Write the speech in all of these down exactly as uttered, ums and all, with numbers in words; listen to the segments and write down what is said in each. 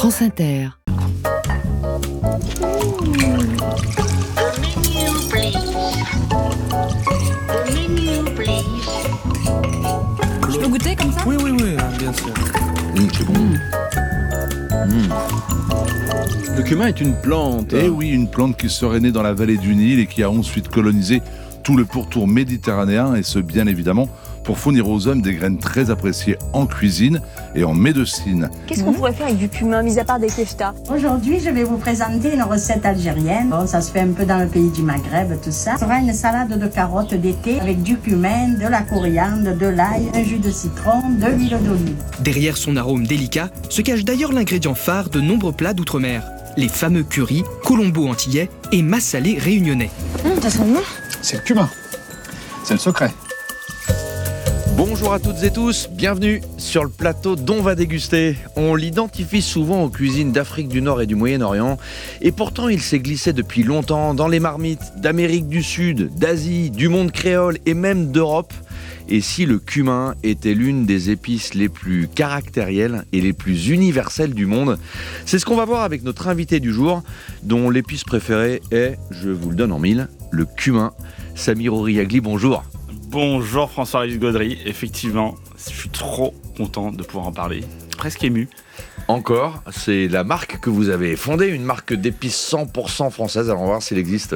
France Inter. Je peux goûter comme ça ? Oui, oui, oui, bien sûr. Mmh, c'est bon. Mmh. Mmh. Le cumin est une plante. Eh oui, une plante qui serait née dans la vallée du Nil et qui a ensuite colonisé tout le pourtour méditerranéen, et ce bien évidemment pour fournir aux hommes des graines très appréciées en cuisine et en médecine. Qu'est-ce qu'on mmh. pourrait faire avec du cumin, mis à part des keftas ? Aujourd'hui, je vais vous présenter une recette algérienne. Bon, ça se fait un peu dans le pays du Maghreb, tout ça. Ce sera une salade de carottes d'été avec du cumin, de la coriandre, de l'ail, un jus de citron, de l'huile d'olive. Derrière son arôme délicat se cache d'ailleurs l'ingrédient phare de nombreux plats d'outre-mer. Les fameux currys, colombo antillais et massalé réunionnais. Mmh, ça sent bon. C'est le cumin. C'est le secret. Bonjour à toutes et tous, bienvenue sur le plateau d'On va déguster. On l'identifie souvent aux cuisines d'Afrique du Nord et du Moyen-Orient, et pourtant il s'est glissé depuis longtemps dans les marmites d'Amérique du Sud, d'Asie, du monde créole et même d'Europe. Et si le cumin était l'une des épices les plus caractérielles et les plus universelles du monde, c'est ce qu'on va voir avec notre invité du jour, dont l'épice préférée est, je vous le donne en mille, le cumin. Samir Ouriagli, bonjour. Bonjour François-Régis Gaudry, effectivement, je suis trop content de pouvoir en parler, presque ému. Encore, c'est la marque que vous avez fondée, une marque d'épices cent pour cent française. Alors on va voir s'il existe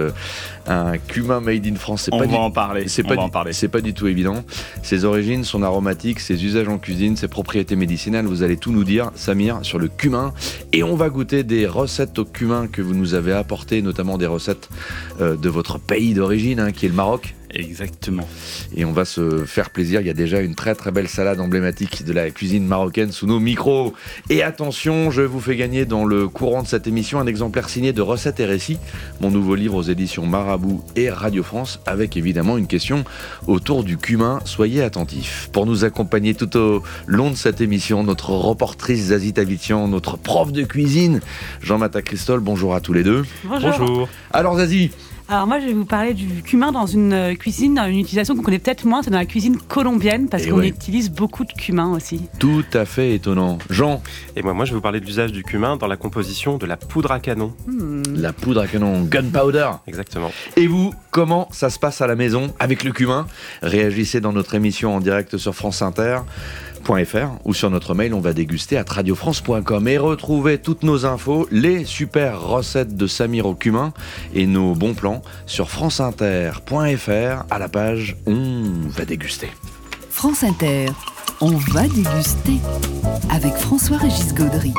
un cumin made in France. C'est on pas va du... en parler. C'est on pas va du... en parler. C'est pas du tout évident. Ses origines, son aromatique, ses usages en cuisine, ses propriétés médicinales, vous allez tout nous dire, Samir, sur le cumin. Et on va goûter des recettes au cumin que vous nous avez apportées, notamment des recettes euh, de votre pays d'origine, hein, qui est le Maroc. Exactement. Et on va se faire plaisir. Il y a déjà une très très belle salade emblématique de la cuisine marocaine sous nos micros. Et attention, je vous fais gagner dans le courant de cette émission un exemplaire signé de Recettes et Récits, mon nouveau livre aux éditions Marabout et Radio France, avec évidemment une question autour du cumin. Soyez attentifs. Pour nous accompagner tout au long de cette émission, notre reportrice Zazie Tavitian, notre prof de cuisine Jean-Matta Christol. Bonjour à tous les deux. Bonjour. Bonjour. Alors Zazie, Alors moi, je vais vous parler du cumin dans une cuisine, une utilisation qu'on connaît peut-être moins, c'est dans la cuisine colombienne, parce Et qu'on ouais. utilise beaucoup de cumin aussi. tout à fait étonnant. Jean, Et moi, moi, je vais vous parler de l'usage du cumin dans la composition de la poudre à canon. Hmm. la poudre à canon, gunpowder. Exactement. Et vous, comment ça se passe à la maison avec le cumin ? Réagissez dans notre émission en direct sur France Inter point F R ou sur notre mail on va déguster à radio france point com, et retrouvez toutes nos infos, les super recettes de Samir au cumin et nos bons plans sur france inter point F R à la page On va déguster. France Inter. On va déguster avec François-Régis Gaudry.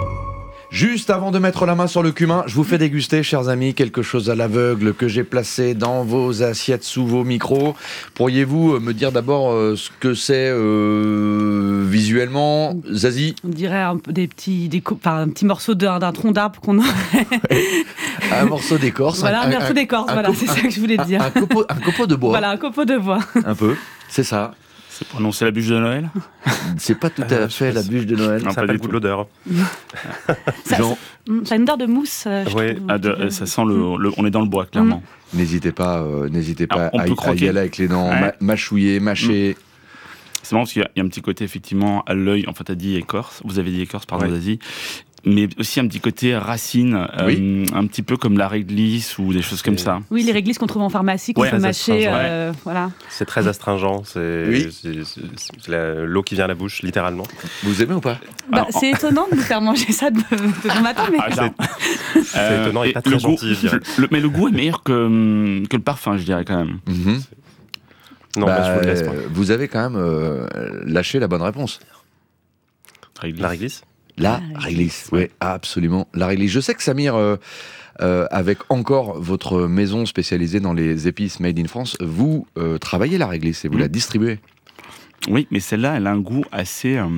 Juste avant de mettre la main sur le cumin, je vous fais déguster, chers amis, quelque chose à l'aveugle que j'ai placé dans vos assiettes sous vos micros. Pourriez-vous me dire d'abord euh, ce que c'est euh, visuellement, Zazie ? On dirait un, peu des petits, des, enfin, un petit morceau d'un, d'un tronc d'arbre qu'on a. Un morceau d'écorce. Voilà, un, un morceau d'écorce, voilà, co- c'est ça que je voulais un, dire. Un, copeau, un copeau de bois. Voilà, un copeau de bois. Un peu, c'est ça. C'est pour annoncer la bûche de Noël ? C'est pas tout à Euh, fait la bûche de Noël. Non, Ça pas n'a pas du le goût tout. de l'odeur. Ça, Jean, ça a une odeur de mousse. euh, je Ouais. trouve, Ah, de- un petit ça peu. sent le, le- on est dans le bois, clairement. n'hésitez pas, euh, n'hésitez pas Alors, on à, peut y- à y croquer. aller avec les dents, Ouais. ma- mâchouiller, mâcher. C'est marrant parce qu'il y a, il y a un petit côté effectivement à l'œil. Enfin, t'as dit écorce. Vous avez dit écorce, pardon, Ouais. Zazie. Mais aussi un petit côté racine, euh, Oui. un petit peu comme la réglisse ou des choses comme ça. Oui, les réglisses qu'on trouve en pharmacie, qu'on Ouais, peut très mâcher. astringent, euh, voilà. C'est très astringent. C'est, Oui. c'est, c'est- c'est la- l'eau qui vient à la bouche, littéralement. Vous aimez ou pas ? Bah, Alors, c'est étonnant de nous faire manger ça de, de bon matin, mais Ah, j'adore. C'est étonnant et pas très le goût- gentil, je dirais. le- mais le goût est meilleur que, hum, que le parfum, je dirais quand même. Mhm. Non, Bah, bah, je vous le laisse. moi. euh, vous avez quand même euh, lâché la bonne réponse. Réglisse. La réglisse. La La réglisse. réglisse, oui, absolument, la réglisse. Je sais que Samir, euh, euh, avec encore votre maison spécialisée dans les épices made in France, vous euh, travaillez la réglisse et vous Mmh. la distribuez. Oui, mais celle-là, elle a un goût assez. euh,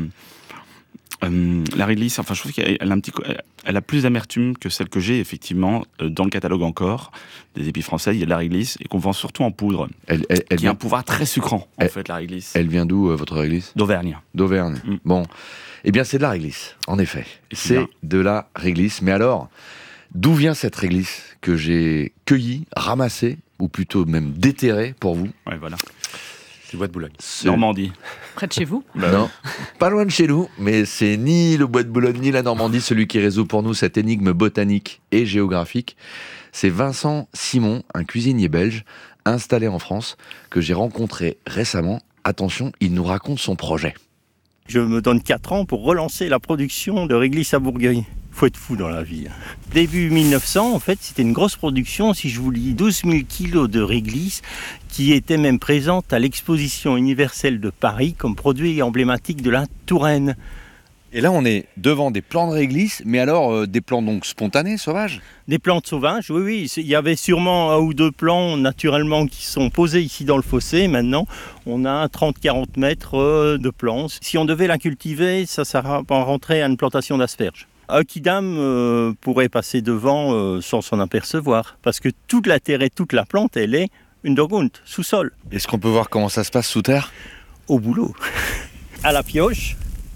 euh, la réglisse, enfin, je trouve qu'elle a un petit, co- elle a plus d'amertume que celle que j'ai effectivement euh, dans le catalogue encore des épices françaises. Il y a de la réglisse et qu'on vend surtout en poudre, Elle, elle, elle qui a un vient, pouvoir très sucrant en Elle- fait, la réglisse. elle vient d'où, euh, votre réglisse ? D'Auvergne. D'Auvergne. Mm. Bon, eh bien c'est de la réglisse, en effet. Et c'est C'est bien. de la réglisse. Mais alors, d'où vient cette réglisse que j'ai cueillie, ramassée, ou plutôt même déterrée pour vous ? Ouais, voilà. Du bois de Boulogne. Ce... Normandie. Près de chez vous? Bah non, pas loin de chez nous, mais c'est ni le bois de Boulogne ni la Normandie, celui qui résout pour nous cette énigme botanique et géographique. C'est Vincent Simon, un cuisinier belge installé en France, que j'ai rencontré récemment. Attention, il nous raconte son projet. Je me donne quatre ans pour relancer la production de réglisse à Bourgueil. Faut être fou dans la vie. Début mille neuf cents, en fait, c'était une grosse production. Si je vous dis douze mille kilos de réglisse qui étaient même présentes à l'exposition universelle de Paris comme produit emblématique de la Touraine. Et là, on est devant des plants de réglisse, mais alors euh, des plants donc spontanés, sauvages? Des plantes sauvages, oui, oui. Il y avait sûrement un ou deux plants naturellement qui sont posés ici dans le fossé. Maintenant, on a trente à quarante mètres de plants. Si on devait la cultiver, ça, ça rentrait à une plantation d'asperges. Un quidam euh, pourrait passer devant euh, sans s'en apercevoir, parce que toute la terre et toute la plante, elle est une Untergrund, sous-sol. Est-ce qu'on peut voir comment ça se passe sous terre? Au boulot. À la pioche.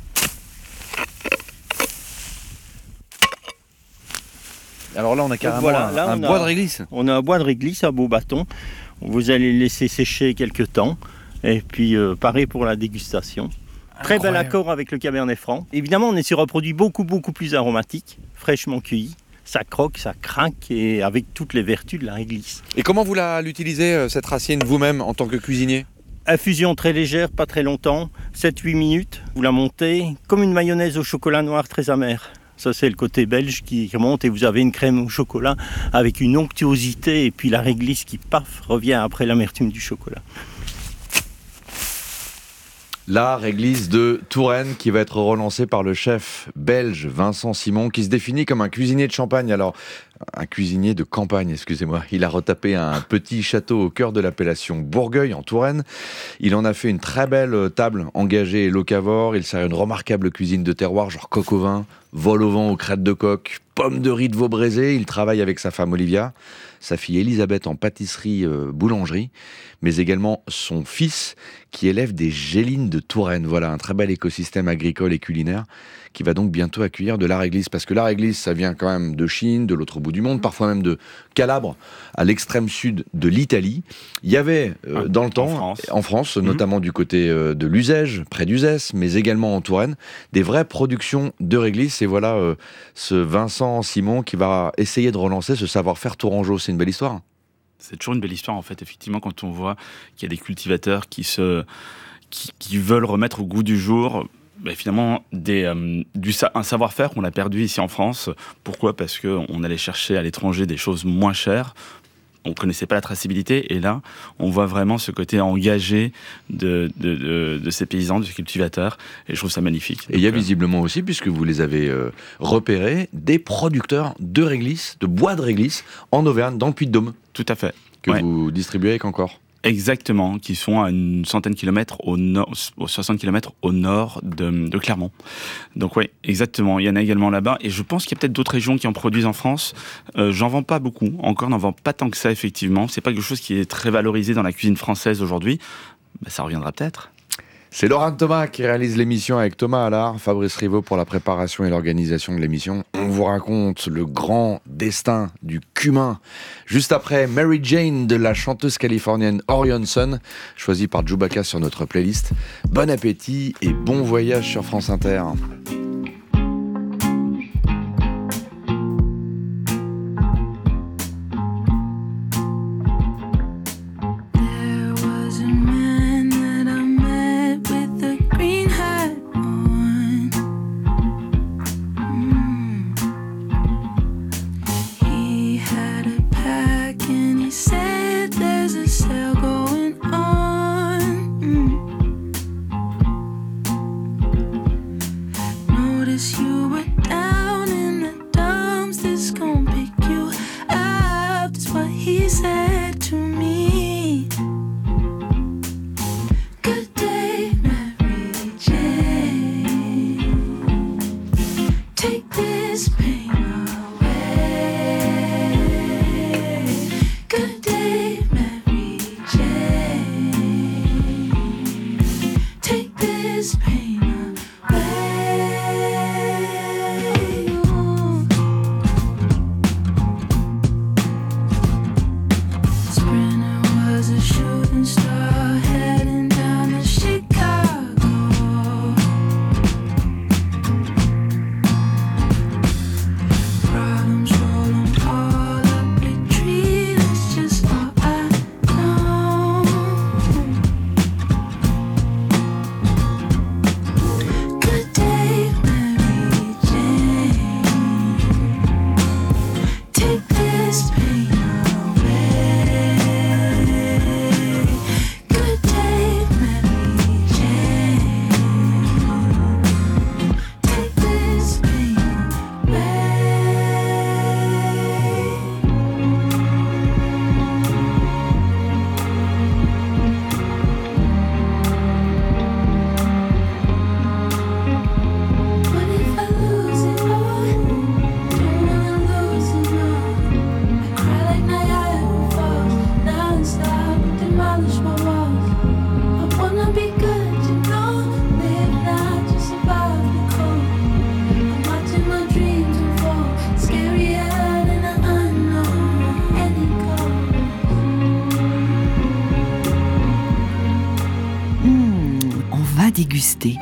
Alors là, on a carrément voilà, là, un, un on bois a, de réglisse. On a un bois de réglisse, un beau bâton. Vous allez le laisser sécher quelques temps, et puis euh, pareil pour la dégustation. Très bel accord avec le Cabernet Franc. Évidemment, on est sur un produit beaucoup, beaucoup plus aromatique, fraîchement cueilli. Ça croque, ça craque, et avec toutes les vertus de la réglisse. Et comment vous l'utilisez, cette racine, vous-même, en tant que cuisinier? Infusion très légère, pas très longtemps, sept à huit minutes. Vous la montez comme une mayonnaise au chocolat noir très amère. Ça, c'est le côté belge qui remonte, et vous avez une crème au chocolat avec une onctuosité, et puis la réglisse qui, paf, revient après l'amertume du chocolat. La réglisse de Touraine qui va être relancée par le chef belge Vincent Simon, qui se définit comme un cuisinier de Champagne. Alors, un cuisinier de campagne, excusez-moi. Il a retapé un petit château au cœur de l'appellation Bourgueil, en Touraine. Il en a fait une très belle table engagée et locavore. Il sert une remarquable cuisine de terroir, genre coq au vin, vol au vent aux crêtes de coq, pommes de riz de veau braisé. Il travaille avec sa femme Olivia, sa fille Elisabeth en pâtisserie euh, boulangerie, mais également son fils qui élève des gélines de Touraine. Voilà, un très bel écosystème agricole et culinaire qui va donc bientôt accueillir de la réglisse. Parce que la réglisse, ça vient quand même de Chine, de l'autre bout du monde, parfois même de Calabre, à l'extrême sud de l'Italie. Il y avait euh, dans le temps, en France, en France notamment mmh. du côté euh, de l'Uzège, près d'Uzès, mais également en Touraine, des vraies productions de réglisse. Et voilà euh, ce Vincent Simon qui va essayer de relancer ce savoir-faire tourangeau. C'est une belle histoire. C'est toujours une belle histoire, en fait, effectivement, quand on voit qu'il y a des cultivateurs qui, se, qui, qui veulent remettre au goût du jour, bah, finalement, des, euh, du, un savoir-faire qu'on a perdu ici en France. Pourquoi ? Parce qu'on allait chercher à l'étranger des choses moins chères. On ne connaissait pas la traçabilité. Et là, on voit vraiment ce côté engagé de, de, de, de ces paysans, de ces cultivateurs. Et je trouve ça magnifique. Et il y a visiblement aussi, puisque vous les avez euh, repérés, des producteurs de réglisse, de bois de réglisse, en Auvergne, dans le Puy-de-Dôme. Tout à fait. Que ouais. vous distribuez avec encore. Exactement, qui sont à une centaine de kilomètres au nord, aux soixante kilomètres au nord de, de Clermont. Donc oui, exactement, il y en a également là-bas. Et je pense qu'il y a peut-être d'autres régions qui en produisent en France. Euh, j'en vends pas beaucoup, encore n'en vends pas tant que ça, effectivement. C'est pas quelque chose qui est très valorisé dans la cuisine française aujourd'hui. Ben, ça reviendra peut-être. C'est Laurent Thomas qui réalise l'émission avec Thomas Allard, Fabrice Rivaud pour la préparation et l'organisation de l'émission. On vous raconte le grand destin du cumin. Juste après, Mary Jane de la chanteuse californienne Orion Sun, choisie par Chewbacca sur notre playlist. Bon appétit et bon voyage sur France Inter. Sprinter was a shooting star heading down déguster.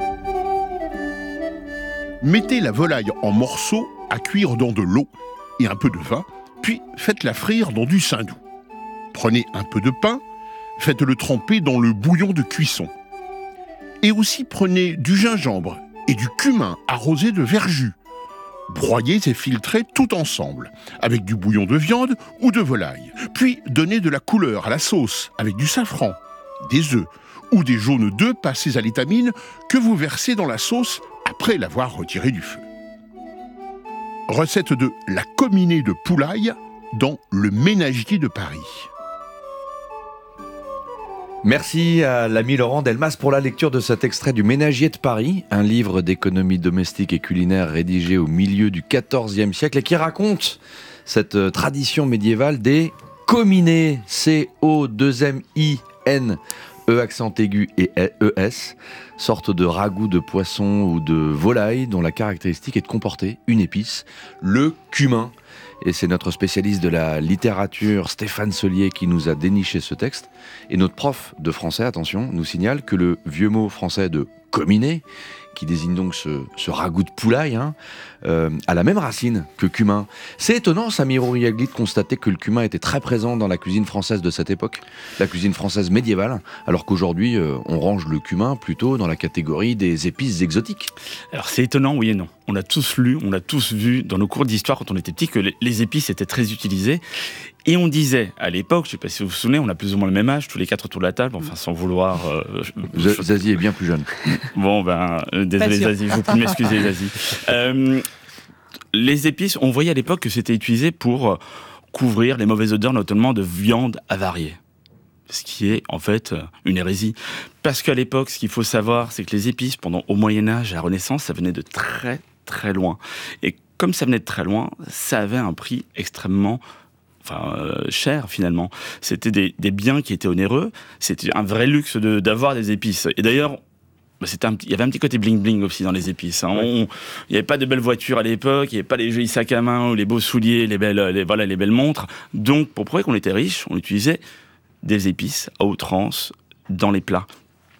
Mettez la volaille en morceaux à cuire dans de l'eau et un peu de vin, puis faites-la frire dans du saindoux. Prenez un peu de pain, faites-le tremper dans le bouillon de cuisson. Et aussi prenez du gingembre et du cumin arrosé de verjus. Broyez et filtrez tout ensemble, avec du bouillon de viande ou de volaille. Puis donnez de la couleur à la sauce avec du safran, des œufs ou des jaunes d'œufs passés à l'étamine que vous versez dans la sauce après l'avoir retirée du feu. Recette de la cominée de poulaille dans le Ménagier de Paris. Merci à l'ami Laurent Delmas pour la lecture de cet extrait du Ménagier de Paris, un livre d'économie domestique et culinaire rédigé au milieu du quatorzième siècle et qui raconte cette tradition médiévale des cominés, C O deux M I N, E accent aigu et E S, sorte de ragoût de poisson ou de volaille dont la caractéristique est de comporter une épice, le cumin. Et c'est notre spécialiste de la littérature, Stéphane Solier, qui nous a déniché ce texte. Et notre prof de français, attention, nous signale que le vieux mot français de « cominer », qui désigne donc ce, ce ragoût de poulaille, hein, euh, a la même racine que cumin. C'est étonnant, Samir Ouriagli, de constater que le cumin était très présent dans la cuisine française de cette époque, la cuisine française médiévale, alors qu'aujourd'hui, euh, on range le cumin plutôt dans la catégorie des épices exotiques. Alors c'est étonnant, oui et non. On a tous lu, on a tous vu dans nos cours d'histoire quand on était petit que les, les épices étaient très utilisées. Et on disait, à l'époque, je ne sais pas si vous vous souvenez, on a plus ou moins le même âge, tous les quatre autour de la table, enfin sans vouloir... Euh, je... Zazie est bien plus jeune. Bon, ben, euh, désolé Zazie, je vous prie de m'excuser Zazie. Euh, les épices, on voyait à l'époque que c'était utilisé pour couvrir les mauvaises odeurs, notamment de viande avariée. Ce qui est en fait une hérésie. Parce qu'à l'époque, ce qu'il faut savoir, c'est que les épices, pendant au Moyen-Âge et la Renaissance, ça venait de très très loin. Et comme ça venait de très loin, ça avait un prix extrêmement... Enfin, euh, cher finalement. C'était des, des biens qui étaient onéreux. C'était un vrai luxe de, d'avoir des épices. Et d'ailleurs, bah, c'était un petit, il y avait un petit côté bling-bling aussi dans les épices. Hein. On, il n'y avait pas de belles voitures à l'époque, il n'y avait pas les jolis sacs à main, ou les beaux souliers, les belles, les, voilà, les belles montres. Donc, pour prouver qu'on était riche, on utilisait des épices à outrance dans les plats.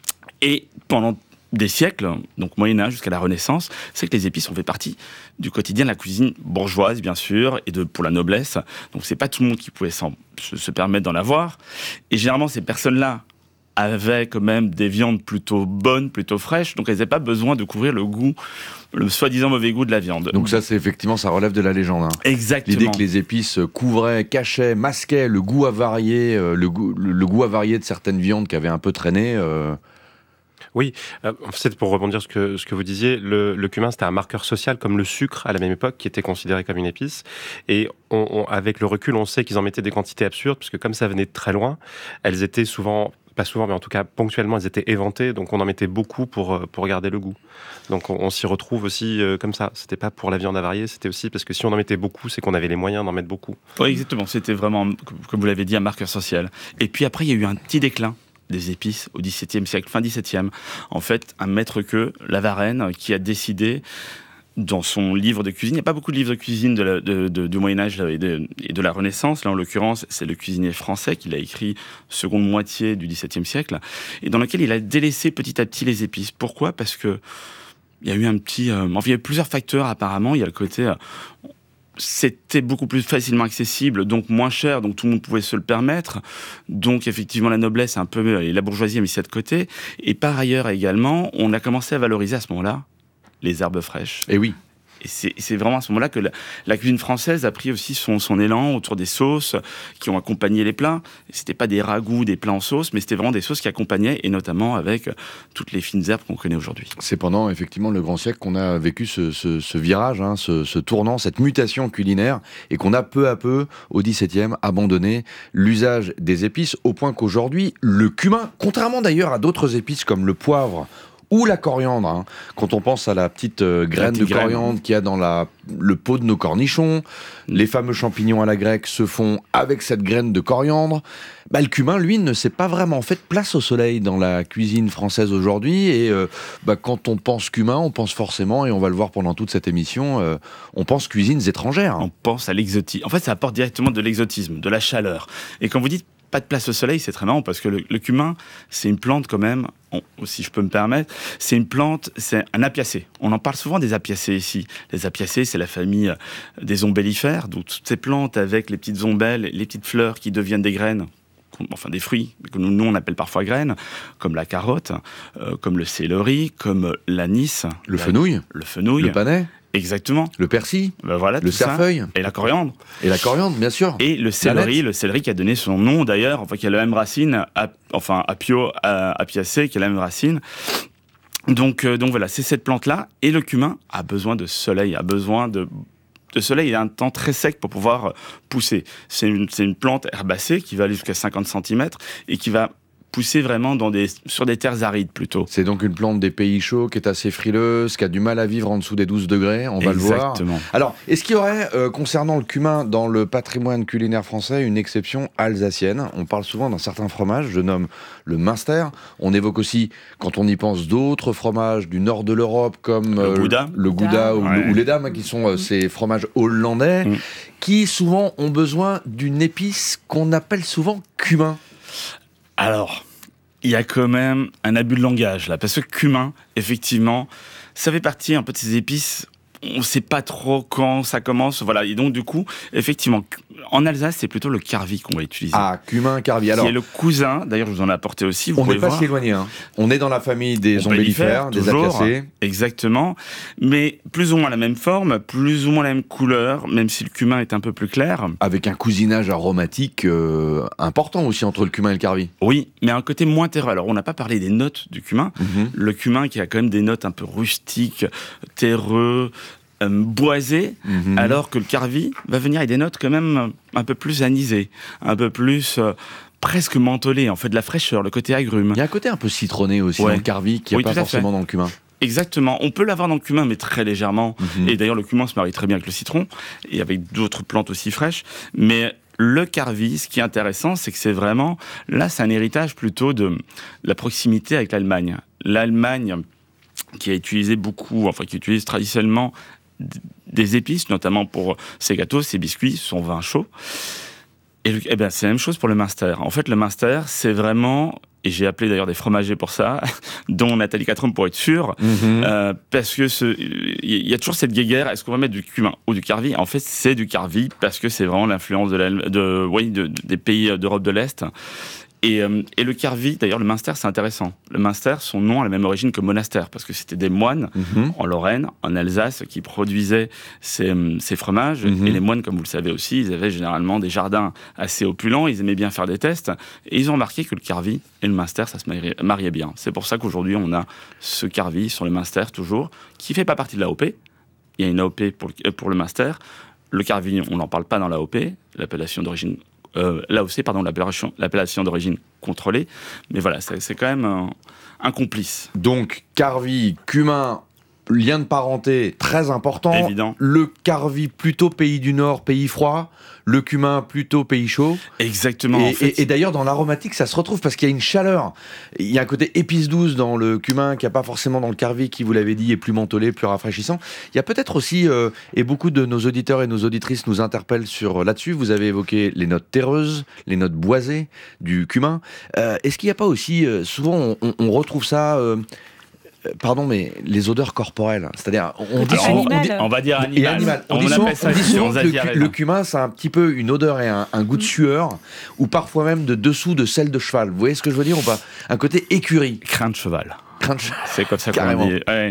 Et pendant des siècles, donc Moyen-Âge jusqu'à la Renaissance, c'est que les épices ont fait partie du quotidien de la cuisine bourgeoise, bien sûr, et de, pour la noblesse. Donc c'est pas tout le monde qui pouvait s'en, se, se permettre d'en avoir. Et généralement, ces personnes-là avaient quand même des viandes plutôt bonnes, plutôt fraîches, donc elles n'avaient pas besoin de couvrir le goût, le soi-disant mauvais goût de la viande. Donc ça, c'est effectivement, ça relève de la légende. Hein. Exactement. L'idée que les épices couvraient, cachaient, masquaient le goût avarié, euh, le, goût, le, le goût avarié de certaines viandes qui avaient un peu traîné... Euh... Oui, euh, c'est pour rebondir sur ce que, ce que vous disiez, le, le cumin c'était un marqueur social comme le sucre à la même époque qui était considéré comme une épice et on, on, avec le recul on sait qu'ils en mettaient des quantités absurdes parce que comme ça venait de très loin, elles étaient souvent, pas souvent mais en tout cas ponctuellement elles étaient éventées donc on en mettait beaucoup pour, pour garder le goût. Donc on, on s'y retrouve aussi euh, comme ça, c'était pas pour la viande avariée, c'était aussi parce que si on en mettait beaucoup c'est qu'on avait les moyens d'en mettre beaucoup. Oui exactement, c'était vraiment comme vous l'avez dit un marqueur social. Et puis après il y a eu un petit déclin des épices au dix-septième siècle, fin dix-septième. En fait, un maître queux, La Varenne, qui a décidé, dans son livre de cuisine, il n'y a pas beaucoup de livres de cuisine de la, de, de, du Moyen-Âge et de, et de la Renaissance, là en l'occurrence, c'est le cuisinier français qui l'a écrit seconde moitié du dix-septième siècle, et dans lequel il a délaissé petit à petit les épices. Pourquoi ? Parce que il y a eu un petit... Euh, enfin, il y a plusieurs facteurs apparemment, il y a le côté... Euh, c'était beaucoup plus facilement accessible, donc moins cher, donc tout le monde pouvait se le permettre. Donc effectivement, la noblesse, un peu, et la bourgeoisie a mis ça de côté. Et par ailleurs également, on a commencé à valoriser à ce moment-là les herbes fraîches. Et oui. Et c'est, c'est vraiment à ce moment-là que la, la cuisine française a pris aussi son, son élan autour des sauces qui ont accompagné les plats. C'était pas des ragoûts, des plats en sauce, mais c'était vraiment des sauces qui accompagnaient, et notamment avec toutes les fines herbes qu'on connaît aujourd'hui. C'est pendant effectivement le grand siècle qu'on a vécu ce, ce, ce virage, hein, ce, ce tournant, cette mutation culinaire, et qu'on a peu à peu, au dix-septième, abandonné l'usage des épices, au point qu'aujourd'hui, le cumin, contrairement d'ailleurs à d'autres épices comme le poivre, ou la coriandre, hein. Quand on pense à la petite euh, graine la petite de coriandre graine. qu'il y a dans la, le pot de nos cornichons, les fameux champignons à la grecque se font avec cette graine de coriandre. Bah, le cumin, lui, ne s'est pas vraiment fait place au soleil dans la cuisine française aujourd'hui. Et euh, bah, quand on pense cumin, on pense forcément, et on va le voir pendant toute cette émission, euh, on pense cuisines étrangères. On pense à l'exotisme. En fait, ça apporte directement de l'exotisme, de la chaleur. Et quand vous dites pas de place au soleil, c'est très marrant parce que le, le cumin, c'est une plante quand même, on, si je peux me permettre, c'est une plante, c'est un apiacé. On en parle souvent des apiacées ici. Les apiacées, c'est la famille des ombellifères, donc toutes ces plantes avec les petites ombelles, les petites fleurs qui deviennent des graines, enfin des fruits que nous, nous on appelle parfois graines, comme la carotte, euh, comme le céleri, comme l'anis, le la, fenouil, le fenouil, le panais. Exactement. Le persil, ben voilà, le cerfeuil. Et la coriandre. Et la coriandre, bien sûr. Et le céleri, le céleri qui a donné son nom d'ailleurs, enfin qui a la même racine, à, enfin apio, à, apiacé, qui a la même racine. Donc, euh, donc voilà, c'est cette plante-là. Et le cumin a besoin de soleil, a besoin de, de soleil. Il a un temps très sec pour pouvoir pousser. C'est une, c'est une plante herbacée qui va aller jusqu'à cinquante centimètres et qui va pousser vraiment dans des, sur des terres arides plutôt. C'est donc une plante des pays chauds qui est assez frileuse, qui a du mal à vivre en dessous des douze degrés, on va le voir. Exactement. Alors, est-ce qu'il y aurait, euh, concernant le cumin dans le patrimoine culinaire français, une exception alsacienne ? On parle souvent d'un certain fromage, je nomme le Münster. On évoque aussi, quand on y pense, d'autres fromages du nord de l'Europe, comme euh, le Gouda, le Gouda ou, ouais. ou les dames, qui sont euh, ces fromages hollandais, mmh. qui souvent ont besoin d'une épice qu'on appelle souvent cumin. Alors, il y a quand même un abus de langage là, parce que cumin, effectivement, ça fait partie un peu de ces épices. On ne sait pas trop quand ça commence, voilà. Et donc du coup, effectivement, en Alsace, c'est plutôt le carvi qu'on va utiliser. Ah, cumin, carvi. Alors, qui est le cousin. D'ailleurs, je vous en ai apporté aussi. Vous on n'est pas voir. si éloigné. Hein. On est dans la famille des ombellifères, des apiacées. Exactement, mais plus ou moins la même forme, plus ou moins la même couleur, même si le cumin est un peu plus clair. Avec un cousinage aromatique euh, important aussi entre le cumin et le carvi. Oui, mais un côté moins terreux. Alors, on n'a pas parlé des notes du cumin. Mm-hmm. Le cumin qui a quand même des notes un peu rustiques, terreux. Euh, boisé, mmh. alors que le carvi va venir avec des notes quand même un peu plus anisées, un peu plus euh, presque mentholées, en fait de la fraîcheur, le côté agrume. Il y a un côté un peu citronné aussi ouais. dans le carvi qui n'est oui, pas forcément dans le cumin. Exactement, on peut l'avoir dans le cumin mais très légèrement, mmh. et d'ailleurs le cumin se marie très bien avec le citron, et avec d'autres plantes aussi fraîches, mais le carvi, ce qui est intéressant, c'est que c'est vraiment, là c'est un héritage plutôt de la proximité avec l'Allemagne. L'Allemagne qui a utilisé beaucoup, enfin qui utilise traditionnellement des épices, notamment pour ses gâteaux, ses biscuits, son vin chaud. Et eh ben, c'est la même chose pour le Münster. En fait, le Münster, c'est vraiment, et j'ai appelé d'ailleurs des fromagers pour ça, dont Nathalie Quatreau pour être sûre, mm-hmm. euh, parce que il y a toujours cette guéguerre, est-ce qu'on va mettre du cumin ou du carvi ? En fait, c'est du carvi, parce que c'est vraiment l'influence de la, de, oui, de, de, des pays d'Europe de l'Est. Et, euh, et le carvi, d'ailleurs, le Münster, c'est intéressant. Le Münster, son nom a la même origine que monastère, parce que c'était des moines mm-hmm. en Lorraine, en Alsace, qui produisaient ces, ces fromages. Mm-hmm. Et les moines, comme vous le savez aussi, ils avaient généralement des jardins assez opulents, ils aimaient bien faire des tests, et ils ont remarqué que le carvi et le Münster, ça se mariait, mariait bien. C'est pour ça qu'aujourd'hui, on a ce carvi sur le Münster, toujours, qui ne fait pas partie de l'A O P. Il y a une A O P pour le, pour le Münster. Le carvi, on n'en parle pas dans l'A O P, l'appellation d'origine Euh, là aussi, pardon, l'appellation, l'appellation d'origine contrôlée. Mais voilà, c'est, c'est quand même un, un complice. Donc, carvi, cumin, lien de parenté très important. Évident. Le carvi plutôt pays du Nord, pays froid. Le cumin plutôt pays chaud. Exactement. Et, en fait. et, et d'ailleurs, dans l'aromatique, ça se retrouve parce qu'il y a une chaleur. Il y a un côté épice douce dans le cumin qu'il n'y a pas forcément dans le carvi, qui, vous l'avez dit, est plus mentholé, plus rafraîchissant. Il y a peut-être aussi, euh, et beaucoup de nos auditeurs et nos auditrices nous interpellent sur là-dessus, vous avez évoqué les notes terreuses, les notes boisées du cumin. Euh, est-ce qu'il n'y a pas aussi, euh, souvent, on, on retrouve ça... Euh, Pardon, mais les odeurs corporelles, c'est-à-dire on dit souvent, on, dit, on va dire animal. Et animal. On, on dit souvent, on dit souvent que le, le cumin, c'est un petit peu une odeur et un, un goût de sueur, ou parfois même de dessous de selle de cheval. Vous voyez ce que je veux dire ou pas ? Un côté écurie. Crin de cheval. Crin de cheval. C'est comme ça qu'on Carrément. dit. Ouais.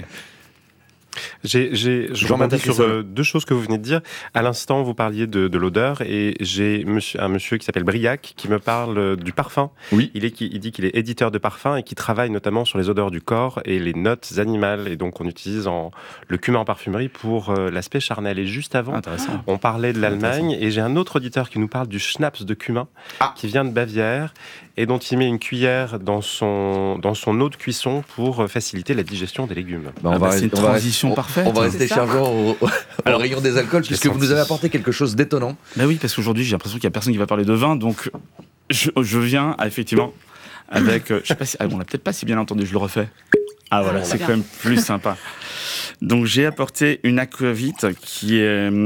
J'ai, j'ai, je rebondis sur euh, deux choses que vous venez de dire. À l'instant, vous parliez de, de l'odeur, et j'ai monsieur, un monsieur qui s'appelle Briac qui me parle euh, du parfum. Oui. Il, est, il dit qu'il est éditeur de parfum et qui travaille notamment sur les odeurs du corps et les notes animales. Et donc, on utilise en, le cumin en parfumerie pour euh, l'aspect charnel. Et juste avant, on parlait de l'Allemagne, et j'ai un autre auditeur qui nous parle du schnapps de cumin, ah. qui vient de Bavière, et dont il met une cuillère dans son, dans son eau de cuisson pour faciliter la digestion des légumes. Bah, on ah va, bah, c'est une on transition va, parfaite. On va rester chargeant au, au, au rayon des alcools, puisque vous nous avez apporté quelque chose d'étonnant. Bah oui, parce qu'aujourd'hui, j'ai l'impression qu'il n'y a personne qui va parler de vin, donc je, je viens à, effectivement avec... Euh, je sais pas si, ah, on l'a peut-être pas si bien entendu, je le refais. Ah voilà, ah, c'est quand même plus sympa. Donc j'ai apporté une aquavite qui est...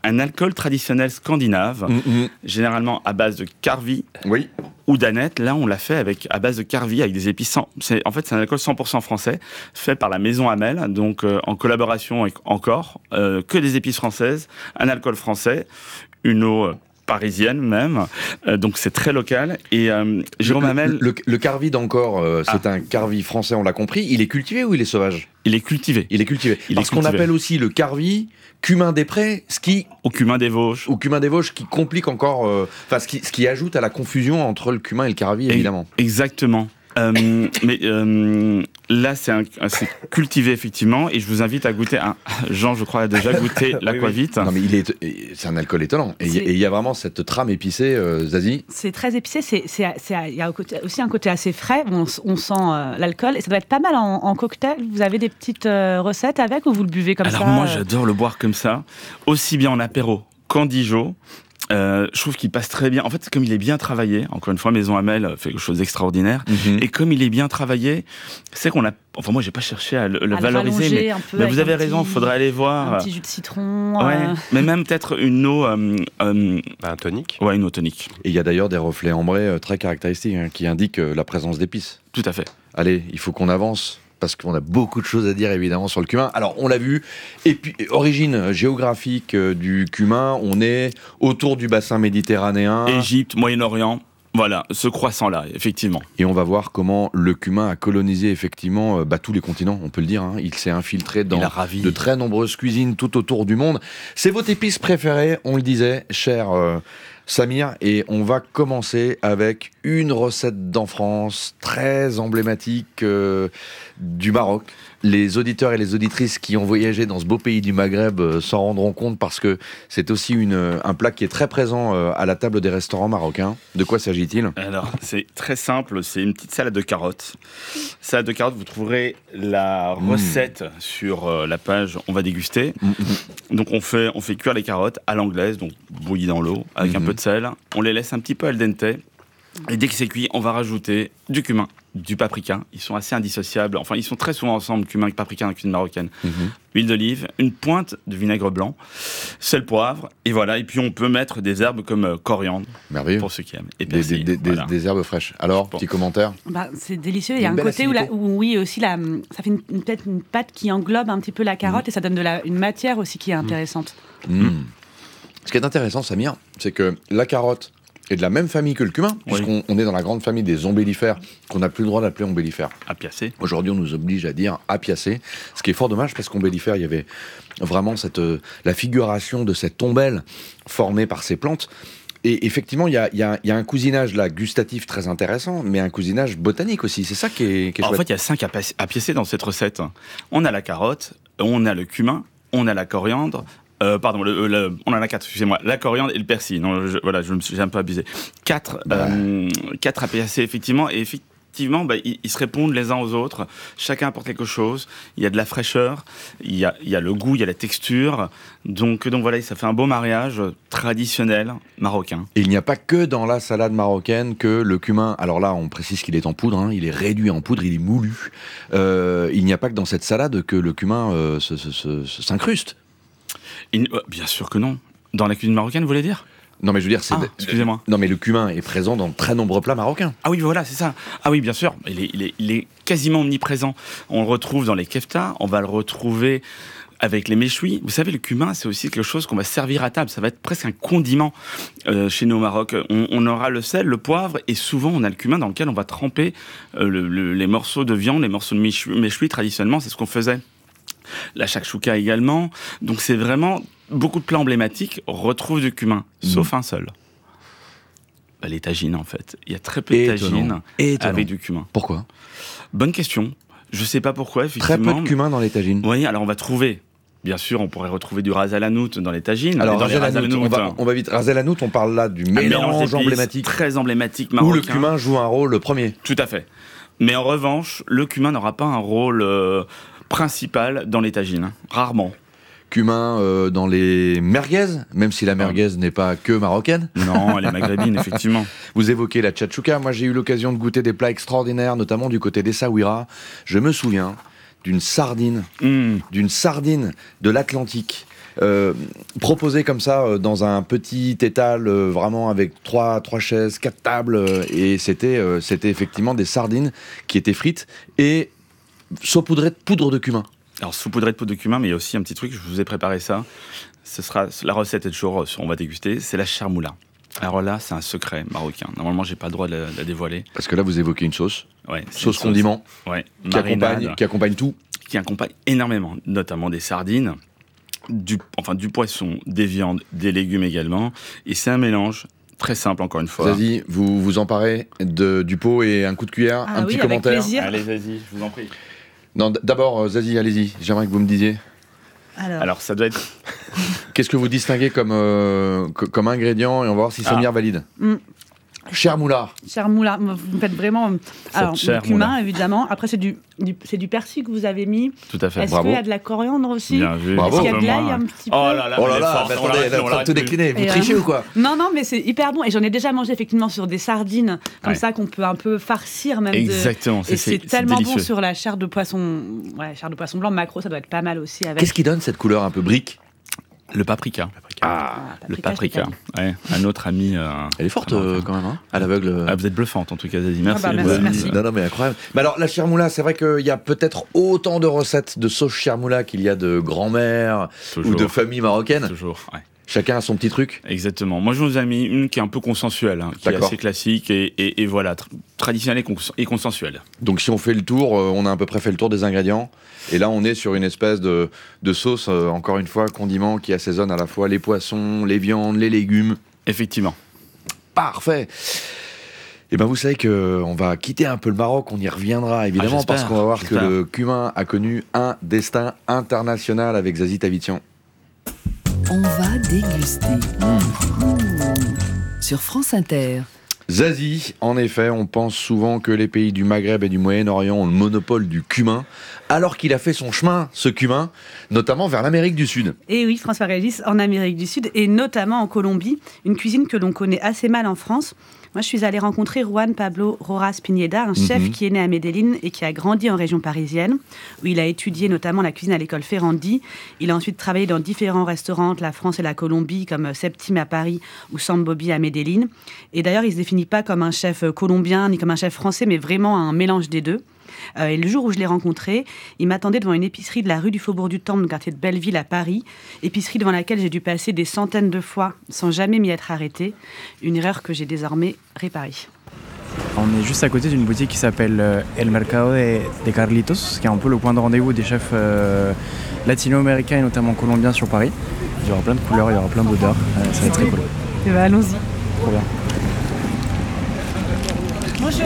un alcool traditionnel scandinave, Mmh. généralement à base de Karvi Oui. ou d'Annette. Là, on l'a fait avec, à base de Karvi, avec des épices. cent- c'est, en fait, c'est un alcool cent pour cent français, fait par la maison Hamel, donc euh, en collaboration avec encore, euh, que des épices françaises, un alcool français, une eau euh, parisienne même, euh, donc c'est très local. Et euh, Jérôme le, Hamel... Le, le Karvi d'encore, euh, c'est Ah. un Karvi français, on l'a compris. Il est cultivé ou il est sauvage ? Il est cultivé. Il est cultivé. Il est Parce qu'on cultivé. appelle aussi le Karvi cumin des prés, ce qui Au cumin des Vosges. au cumin des Vosges, qui complique encore, euh, enfin ce qui, ce qui ajoute à la confusion entre le cumin et le Karvi, évidemment. Et- exactement. Euh, mais euh, là, c'est, un, c'est cultivé effectivement, et je vous invite à goûter. Un, Jean, je crois, a déjà goûté l'aquavite. Non mais il est, c'est un alcool étonnant. Et il y a- C'est- et il y a vraiment cette trame épicée, euh, Zazie. C'est très épicé, c'est, c'est, c'est- il y a aussi un côté assez frais, on, on sent euh, l'alcool, et ça doit être pas mal en, en cocktail. Vous avez des petites euh, recettes avec, ou vous le buvez comme Alors ça moi, euh j'adore le boire comme ça, aussi bien en apéro qu'en Dijon. Euh, je trouve qu'il passe très bien. En fait, comme il est bien travaillé, encore une fois, Maison Hamel fait quelque chose d'extraordinaire. Mm-hmm. Et comme il est bien travaillé, c'est qu'on a. Enfin, moi, j'ai pas cherché à le, le À le valoriser, rallonger mais, un peu mais avec vous avez un raison. Il petit- faudrait aller voir. Un petit jus de citron. Ouais, euh, mais même peut-être une eau. Euh, euh, Un tonique. ouais, une eau tonique. Et il y a d'ailleurs des reflets ambrés euh, très caractéristiques hein, qui indiquent euh, la présence d'épices. Tout à fait. Allez, il faut qu'on avance. Parce qu'on a beaucoup de choses à dire évidemment sur le cumin. Alors on l'a vu, et puis origine géographique euh, du cumin, on est autour du bassin méditerranéen. Égypte, Moyen-Orient. Voilà, ce croissant-là, effectivement. Et on va voir comment le cumin a colonisé effectivement euh, bah, tous les continents, on peut le dire. Hein. Il s'est infiltré dans Il a ravi. de très nombreuses cuisines tout autour du monde. C'est votre épice préférée, on le disait, cher euh, Samir. Et on va commencer avec une recette d'enfance très emblématique euh, du Maroc. Les auditeurs et les auditrices qui ont voyagé dans ce beau pays du Maghreb euh, s'en rendront compte parce que c'est aussi une, un plat qui est très présent euh, à la table des restaurants marocains. De quoi s'agit-il ? Alors, c'est très simple, c'est une petite salade de carottes. Salade de carottes, vous trouverez la recette mmh. sur euh, la page On va déguster. Mmh. Donc, on fait, on fait cuire les carottes à l'anglaise, donc bouillies dans l'eau, avec mmh. un peu de sel. On les laisse un petit peu al dente. Et dès que c'est cuit, on va rajouter du cumin, du paprika. Ils sont assez indissociables. Enfin, ils sont très souvent ensemble, cumin et paprika dans la cuisine marocaine. Mmh. Huile d'olive, une pointe de vinaigre blanc, sel, poivre. Et voilà. Et puis, on peut mettre des herbes comme euh, coriandre. Merveilleux. Pour ceux qui aiment. Et des, persil, des, des, voilà. des herbes fraîches. Alors, Bon. petit commentaire. bah, c'est délicieux. Il y a Une un belle côté où, la, acidité. où, oui, aussi, la, ça fait une, une- peut-être une pâte qui englobe un petit peu la carotte, et ça donne de la, une matière aussi qui est intéressante. Mmh. Ce qui est intéressant, Samir, c'est que la carotte est de la même famille que le cumin, Oui. puisqu'on on est dans la grande famille des ombellifères, qu'on n'a plus le droit d'appeler ombellifères. Apiacé. Aujourd'hui, on nous oblige à dire apiacé, ce qui est fort dommage, parce qu'ombellifère, il y avait vraiment cette, euh, la figuration de cette ombelle formée par ces plantes. Et effectivement, il y a, il y a- il y a un cousinage là, gustatif très intéressant, mais un cousinage botanique aussi. C'est ça qui est, qui est En chouette. fait, il y a cinq api- apiacés dans cette recette. On a la carotte, on a le cumin, on a la coriandre. Euh, pardon, le, le- on en a quatre, excusez-moi. La coriandre et le persil. Non, je, voilà, je me suis j'ai un peu abusé. Quatre, euh, quatre apiacés, effectivement. Et effectivement, bah, ils, ils se répondent les uns aux autres. Chacun apporte quelque chose. Il y a de la fraîcheur, il y a, il y a le goût, il y a la texture. Donc, donc voilà, ça fait un beau mariage traditionnel marocain. Et il n'y a pas que dans la salade marocaine que le cumin, alors là on précise qu'il est en poudre, hein, il est réduit en poudre, il est moulu. Euh, il n'y a pas que dans cette salade que le cumin euh, se- se- se- se- s'incruste. Et, euh, bien sûr que non. Dans la cuisine marocaine, vous voulez dire ? Non mais je veux dire, c'est... Ah, excusez-moi. Non mais le cumin est présent dans de très nombreux plats marocains. Ah oui, voilà, c'est ça. Ah oui, bien sûr. Il est, il est, il est quasiment omniprésent. On le retrouve dans les keftas, on va le retrouver avec les méchouis. Vous savez, le cumin, c'est aussi quelque chose qu'on va servir à table. Ça va être presque un condiment euh, chez nous au Maroc. On, on aura le sel, le poivre, et souvent on a le cumin dans lequel on va tremper euh, le, le, les morceaux de viande, les morceaux de méchoui. méchoui traditionnellement, c'est ce qu'on faisait. La shakshuka également. Donc c'est vraiment... Beaucoup de plats emblématiques retrouvent du cumin, mmh. sauf un seul. Bah, les tagines, en fait. Il y a très peu de tagines avec du cumin. Pourquoi ? Bonne question. Je sais pas pourquoi, effectivement. Très peu de cumin dans les tagines. Oui, alors on va trouver... Bien sûr, on pourrait retrouver du ras el hanout dans les tagines. Alors, dans ras les el hanout, on, va, on va vite. Ras el hanout, on parle là du mélange, mélange emblématique. Très emblématique marocain. Où le cumin joue un rôle premier. Tout à fait. Mais en revanche, le cumin n'aura pas un rôle euh, principal dans les tagines. Rarement. Cumin euh, dans les merguez, même si la merguez n'est pas que marocaine. Non, elle est maghrébine, effectivement. Vous évoquez la tchatchouka. Moi, j'ai eu l'occasion de goûter des plats extraordinaires, notamment du côté d'Essaouira. Je me souviens d'une sardine, mmh. d'une sardine de l'Atlantique, euh, proposé comme ça euh, dans un petit étal, euh, vraiment avec trois, trois chaises, quatre tables, euh, et c'était, euh, c'était effectivement des sardines qui étaient frites et saupoudrées de poudre de cumin. Alors, saupoudrée de poudre de cumin, mais il y a aussi un petit truc, je vous ai préparé ça. Ce sera, la recette est toujours, on va déguster, c'est la charmoula. Alors là, c'est un secret marocain. Normalement, j'ai pas le droit de la, de la dévoiler. Parce que là, vous évoquez une sauce. Ouais, sauce une condiment. Sauce, ouais, qui, accompagne, qui accompagne tout. Qui accompagne énormément, notamment des sardines, du, enfin, du poisson, des viandes, des légumes également. Et c'est un mélange très simple, encore une fois. Zazie, vous vous emparez de, du pot et un coup de cuillère, ah un oui, petit commentaire. Plaisir. Allez, Zazie, je vous en prie. Non, d'abord, Zazie, allez-y. J'aimerais que vous me disiez. Alors, Alors ça doit être... Qu'est-ce que vous distinguez comme, euh, comme ingrédient et on va voir si Samir ah. valide. Mm. Charmoula. Charmoula, vous me faites vraiment... Alors, du cumin, évidemment. Après, c'est du, du, c'est du persil que vous avez mis. Tout à fait. Est-ce qu'il y a de la coriandre aussi? Bien vu. Est-ce qu'il y a de l'ail un petit peu? Oh là là, oh là, là bah, attendez, elle est en train de tout décliner. Vous trichez euh... ou quoi? Non, non, mais c'est hyper bon. Et j'en ai déjà mangé effectivement sur des sardines, comme ouais. ça, qu'on peut un peu farcir même. Exactement. De... Et c'est, c'est tellement bon sur la chair de poisson, ouais, chair de poisson blanc, macro, ça doit être pas mal aussi. Avec... Qu'est-ce qui donne cette couleur un peu brique? Le paprika. Ah, ah le paprika. Ouais, un autre ami. Euh, Elle est forte euh, quand même, hein, à l'aveugle. Ah, vous êtes bluffante en tout cas, Zazie. Merci. Ah bah, merci, merci. Non, non, mais incroyable. Mais alors, la charmoula, c'est vrai qu'il y a peut-être autant de recettes de sauce charmoula qu'il y a de grand-mère ou de famille marocaine. Toujours, ouais. Chacun a son petit truc. Exactement. Moi, je vous ai mis une qui est un peu consensuelle, hein, qui D'accord. est assez classique et, et, et voilà, tr- traditionnelle et, cons- et consensuelle. Donc, si on fait le tour, euh, on a à peu près fait le tour des ingrédients. Et là, on est sur une espèce de, de sauce, euh, encore une fois, condiment qui assaisonne à la fois les poissons, les viandes, les légumes. Effectivement. Parfait. Et ben, vous savez qu'on va quitter un peu le Maroc, on y reviendra évidemment, ah, parce qu'on va voir j'espère. que le cumin a connu un destin international avec Zazie Tavitian. On va déguster. Mmh. Mmh. Sur France Inter. Zazie, en effet, on pense souvent que les pays du Maghreb et du Moyen-Orient ont le monopole du cumin, alors qu'il a fait son chemin, ce cumin, notamment vers l'Amérique du Sud. Et oui, François Régis, en Amérique du Sud, et notamment en Colombie, une cuisine que l'on connaît assez mal en France. Moi, je suis allée rencontrer Juan Pablo Rojas Pineda, un chef mm-hmm. qui est né à Medellín et qui a grandi en région parisienne, où il a étudié notamment la cuisine à l'école Ferrandi. Il a ensuite travaillé dans différents restaurants de la France et la Colombie, comme Septime à Paris ou San Bobby à Medellín. Et d'ailleurs, il ne se définit pas comme un chef colombien ni comme un chef français, mais vraiment un mélange des deux. Euh, et le jour où je l'ai rencontré, il m'attendait devant une épicerie de la rue du Faubourg du Temple, dans le quartier de Belleville à Paris. Épicerie devant laquelle j'ai dû passer des centaines de fois sans jamais m'y être arrêtée. Une erreur que j'ai désormais réparée. On est juste à côté d'une boutique qui s'appelle El Mercado de, de Carlitos, qui est un peu le point de rendez-vous des chefs euh, latino-américains et notamment colombiens sur Paris. Il y aura plein de couleurs, il y aura plein d'odeurs. Euh, ça va être très cool. Et bah, allons-y. Trop bien. Bonjour.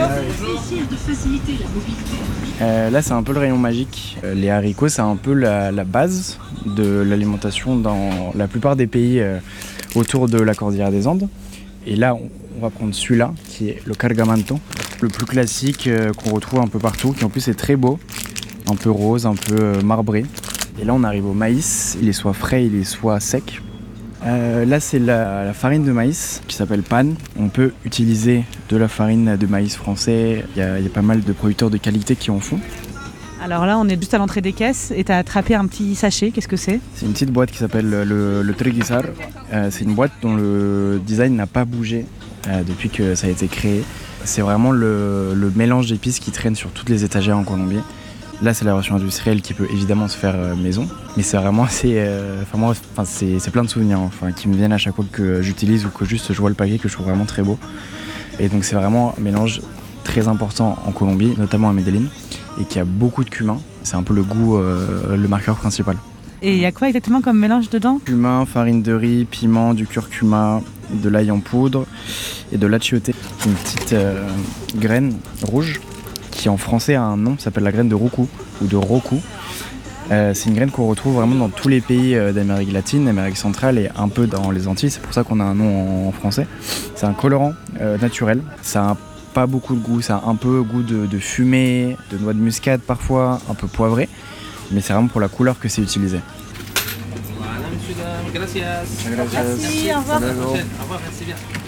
Euh, là, c'est un peu le rayon magique. Euh, les haricots, c'est un peu la, la base de l'alimentation dans la plupart des pays euh, autour de la Cordillère des Andes. Et là, on, on va prendre celui-là, qui est le cargamanto, le plus classique euh, qu'on retrouve un peu partout, qui en plus est très beau, un peu rose, un peu euh, marbré. Et là, on arrive au maïs. Il est soit frais, il est soit sec. Euh, là, c'est la, la farine de maïs qui s'appelle pan. On peut utiliser de la farine de maïs français. Il y a, il y a pas mal de producteurs de qualité qui en font. Alors là, on est juste à l'entrée des caisses et tu as attrapé un petit sachet. Qu'est-ce que c'est? C'est une petite boîte qui s'appelle le, le Treguisar. Euh, c'est une boîte dont le design n'a pas bougé euh, depuis que ça a été créé. C'est vraiment le, le mélange d'épices qui traîne sur toutes les étagères en Colombie. Là, c'est la version industrielle qui peut évidemment se faire euh, maison, mais c'est vraiment assez, euh, enfin moi, enfin c'est, c'est plein de souvenirs, enfin qui me viennent à chaque fois que j'utilise ou que juste je vois le paquet que je trouve vraiment très beau. Et donc c'est vraiment un mélange très important en Colombie, notamment à Medellín, et qui a beaucoup de cumin. C'est un peu le goût, euh, le marqueur principal. Et il y a quoi exactement comme mélange dedans? Cumin, farine de riz, piment, du curcuma, de l'ail en poudre et de l'achiote, une petite euh, graine rouge qui en français a un nom, s'appelle la graine de roucou ou de roku. Euh, c'est une graine qu'on retrouve vraiment dans tous les pays euh, d'Amérique latine, d'Amérique centrale et un peu dans les Antilles. C'est pour ça qu'on a un nom en, en français. C'est un colorant euh, naturel. Ça a pas beaucoup de goût. Ça a un peu goût de, de fumée, de noix de muscade parfois, un peu poivré. Mais c'est vraiment pour la couleur que c'est utilisé. Merci, au revoir.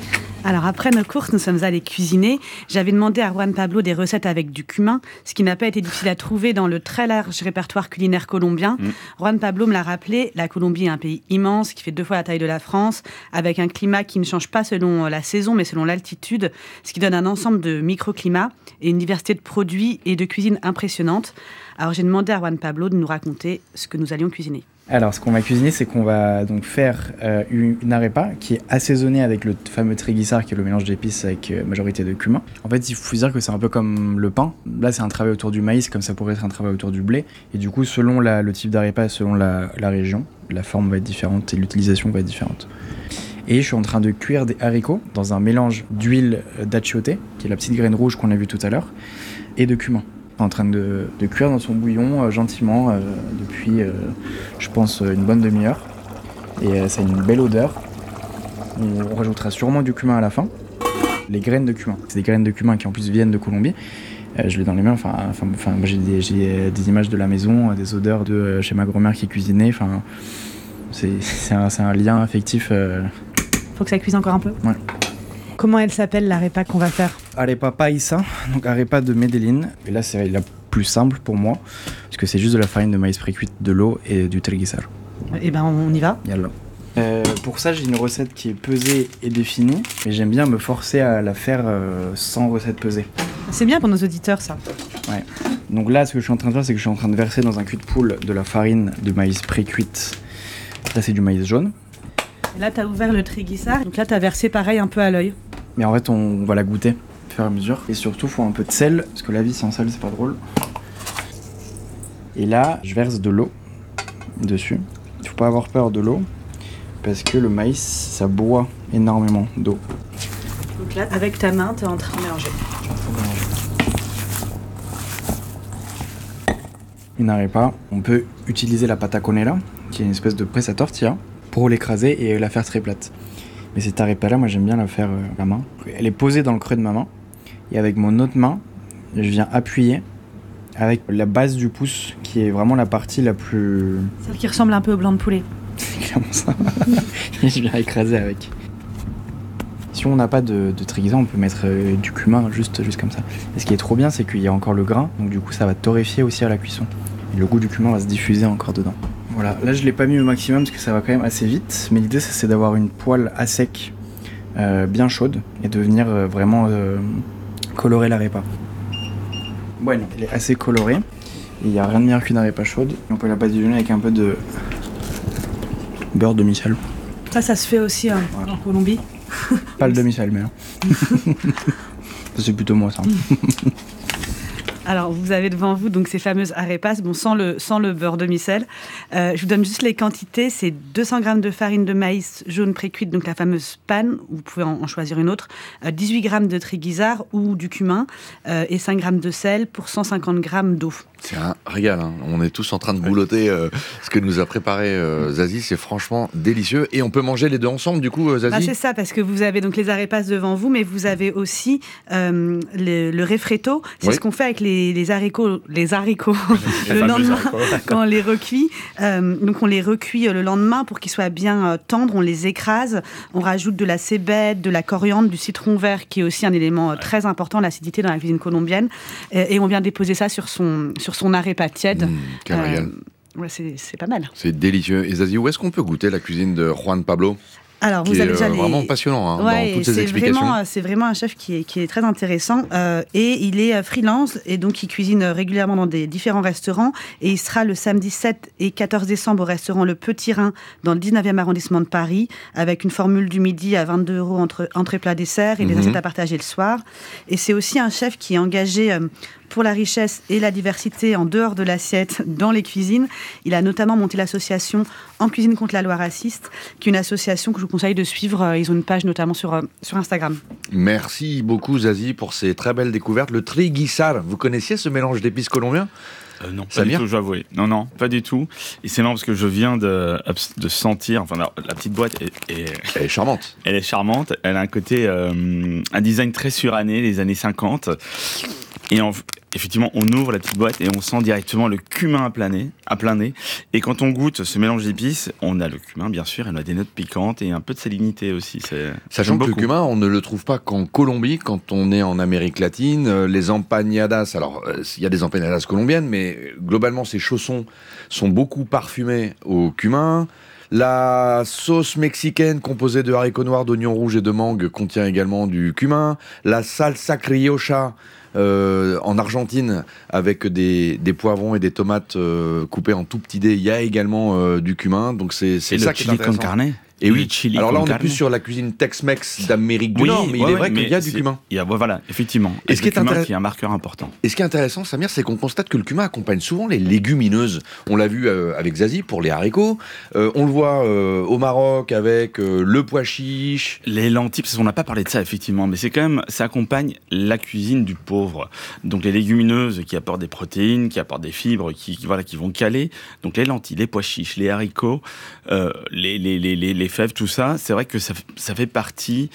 Alors après nos courses, nous sommes allés cuisiner. J'avais demandé à Juan Pablo des recettes avec du cumin, ce qui n'a pas été difficile à trouver dans le très large répertoire culinaire colombien. Mmh. Juan Pablo me l'a rappelé, la Colombie est un pays immense qui fait deux fois la taille de la France, avec un climat qui ne change pas selon la saison mais selon l'altitude, ce qui donne un ensemble de microclimats et une diversité de produits et de cuisine impressionnante. Alors j'ai demandé à Juan Pablo de nous raconter ce que nous allions cuisiner. Alors, ce qu'on va cuisiner, c'est qu'on va donc faire euh, une, une arepa qui est assaisonnée avec le fameux tréguissard, qui est le mélange d'épices avec euh, majorité de cumin. En fait, il faut dire que c'est un peu comme le pain. Là, c'est un travail autour du maïs, comme ça pourrait être un travail autour du blé. Et du coup, selon la, le type d'arepa, selon la, la région, la forme va être différente et l'utilisation va être différente. Et je suis en train de cuire des haricots dans un mélange d'huile d'achiote, qui est la petite graine rouge qu'on a vue tout à l'heure, et de cumin. En train de, de cuire dans son bouillon euh, gentiment euh, depuis, euh, je pense, une bonne demi-heure. Et euh, ça a une belle odeur. On, on rajoutera sûrement du cumin à la fin. Les graines de cumin. C'est des graines de cumin qui en plus viennent de Colombie. Euh, je l'ai dans les mains. Enfin, enfin, enfin moi j'ai des, j'ai des images de la maison, des odeurs de euh, chez ma grand-mère qui cuisinait. Enfin, c'est, c'est, un, c'est un lien affectif. Euh... Faut que ça cuise encore un peu. Ouais. Comment elle s'appelle l'arepa qu'on va faire? Arepa paisa, donc arepa de Medellín. Et là, c'est la plus simple pour moi, parce que c'est juste de la farine de maïs précuite, de l'eau et du tréguissard. Et ben, on y va. Yalla. Euh, pour ça, j'ai une recette qui est pesée et définie, mais j'aime bien me forcer à la faire euh, sans recette pesée. C'est bien pour nos auditeurs, ça. Ouais. Donc là, ce que je suis en train de faire, c'est que je suis en train de verser dans un cul de poule de la farine de maïs précuite. Là, c'est du maïs jaune. Et là, tu as ouvert le tréguissard, donc là, tu as versé pareil un peu à l'œil. Mais en fait, on va la goûter au fur et à mesure. Et surtout, il faut un peu de sel, parce que la vie sans sel, c'est pas drôle. Et là, je verse de l'eau dessus. Il faut pas avoir peur de l'eau, parce que le maïs, ça boit énormément d'eau. Donc là, avec ta main, tu es en train de mélanger. Une arepa, on peut utiliser la pataconera, qui est une espèce de presse à tortilla, pour l'écraser et la faire très plate. Mais cette arepa-là, moi j'aime bien la faire euh, à la main. Elle est posée dans le creux de ma main. Et avec mon autre main, je viens appuyer avec la base du pouce, qui est vraiment la partie la plus... Celle qui ressemble un peu au blanc de poulet. C'est clairement ça. Et je viens écraser avec. Si on n'a pas de, de tréguissard, on peut mettre euh, du cumin juste, juste comme ça. Et ce qui est trop bien, c'est qu'il y a encore le grain. Donc du coup, ça va torréfier aussi à la cuisson. Et le goût du cumin va se diffuser encore dedans. Voilà, là je l'ai pas mis au maximum parce que ça va quand même assez vite, mais l'idée c'est d'avoir une poêle à sec, euh, bien chaude, et de venir euh, vraiment euh, colorer l'arepa. Bueno, elle est assez colorée, il n'y a rien de meilleur qu'une arepa chaude. On peut la badigeonner avec un peu de beurre demi-sel. Ça, ça se fait aussi hein, voilà. En Colombie. Pas le demi-sel, mais hein. Ça, c'est plutôt moi ça. Alors, vous avez devant vous donc ces fameuses arepas, bon, sans le, sans le beurre demi-sel. Euh, je vous donne juste les quantités. C'est deux cents grammes de farine de maïs jaune précuite, donc la fameuse panne, vous pouvez en, en choisir une autre, euh, dix-huit grammes de tréguissard ou du cumin euh, et cinq grammes de sel pour cent cinquante grammes d'eau. C'est un régal, hein. On est tous en train de boulotter euh, ce que nous a préparé euh, Zazie, c'est franchement délicieux. Et on peut manger les deux ensemble du coup, euh, Zazie? Bah, c'est ça, parce que vous avez donc les arepas devant vous, mais vous avez aussi euh, le, le refreto. C'est oui. Ce qu'on fait avec les, les haricots, les haricots le lendemain quand on les recuit. Euh, donc on les recuit le lendemain pour qu'ils soient bien euh, tendres, on les écrase, on rajoute de la cébette, de la coriandre, du citron vert qui est aussi un élément euh, très important, l'acidité dans la cuisine colombienne, et, et on vient déposer ça sur son, sur son arepa tiède. Mmh, quel régal. Euh, ouais, c'est, c'est pas mal. C'est délicieux. Et Zazie, où est-ce qu'on peut goûter la cuisine de Juan Pablo? Alors, vous qui avez est déjà euh, les... vraiment passionnant hein, ouais, dans toutes ses c'est explications. Vraiment, c'est vraiment un chef qui est, qui est très intéressant euh, et il est freelance et donc il cuisine régulièrement dans des différents restaurants et il sera le samedi sept et quatorze décembre au restaurant Le Petit Rhin dans le dix-neuvième arrondissement de Paris avec une formule du midi à vingt-deux euros entre entrée plat dessert et des mm-hmm. assiettes à partager le soir. Et c'est aussi un chef qui est engagé euh, pour la richesse et la diversité en dehors de l'assiette dans les cuisines. Il a notamment monté l'association En Cuisine contre la loi raciste, qui est une association que je vous conseille de suivre. Ils ont une page notamment sur, sur Instagram. Merci beaucoup Zazie pour ces très belles découvertes. Le tréguissard, vous connaissiez ce mélange d'épices colombiens? Euh, non, pas du tout, je dois avouer. Non, non, pas du tout. Et c'est marrant parce que je viens de, de sentir, enfin, la, la petite boîte est, est... Elle est charmante. Elle est charmante. Elle a un côté, euh, un design très suranné, les années cinquante. Et en, effectivement, on ouvre la petite boîte et on sent directement le cumin à plein nez, à plein nez. Et quand on goûte ce mélange d'épices, on a le cumin, bien sûr, et on a des notes piquantes et un peu de salinité aussi. C'est, Sachant que beaucoup. Le cumin, on ne le trouve pas qu'en Colombie, quand on est en Amérique latine. Les empanadas, alors il y a des empanadas colombiennes, mais globalement, ces chaussons sont beaucoup parfumés au cumin. La sauce mexicaine composée de haricots noirs, d'oignons rouges et de mangue contient également du cumin. La salsa criolla euh, en Argentine avec des, des poivrons et des tomates euh, coupées en tout petits dés, il y a également euh, du cumin. Donc c'est, c'est et ça le qui chili est intéressant. con carne. Et oui, alors là on carne. est plus sur la cuisine Tex-Mex d'Amérique du oui, Nord, mais ouais, il est ouais, vrai qu'il y a du c'est, cumin. Il y a, voilà, effectivement. Et ce qui est, cumin intéress... qui est un marqueur important. Et ce qui est intéressant, Samir, c'est qu'on constate que le cumin accompagne souvent les légumineuses. On l'a vu euh, avec Zazie pour les haricots. Euh, on le voit euh, au Maroc avec euh, le pois chiche. Les lentilles, parce qu'on n'a pas parlé de ça effectivement, mais c'est quand même, ça accompagne la cuisine du pauvre. Donc les légumineuses qui apportent des protéines, qui apportent des fibres, qui, qui voilà, qui vont caler. Donc les lentilles, les pois chiches, les haricots, euh, les, les, les, les, les fèves, tout ça. C'est vrai que ça, ça fait partie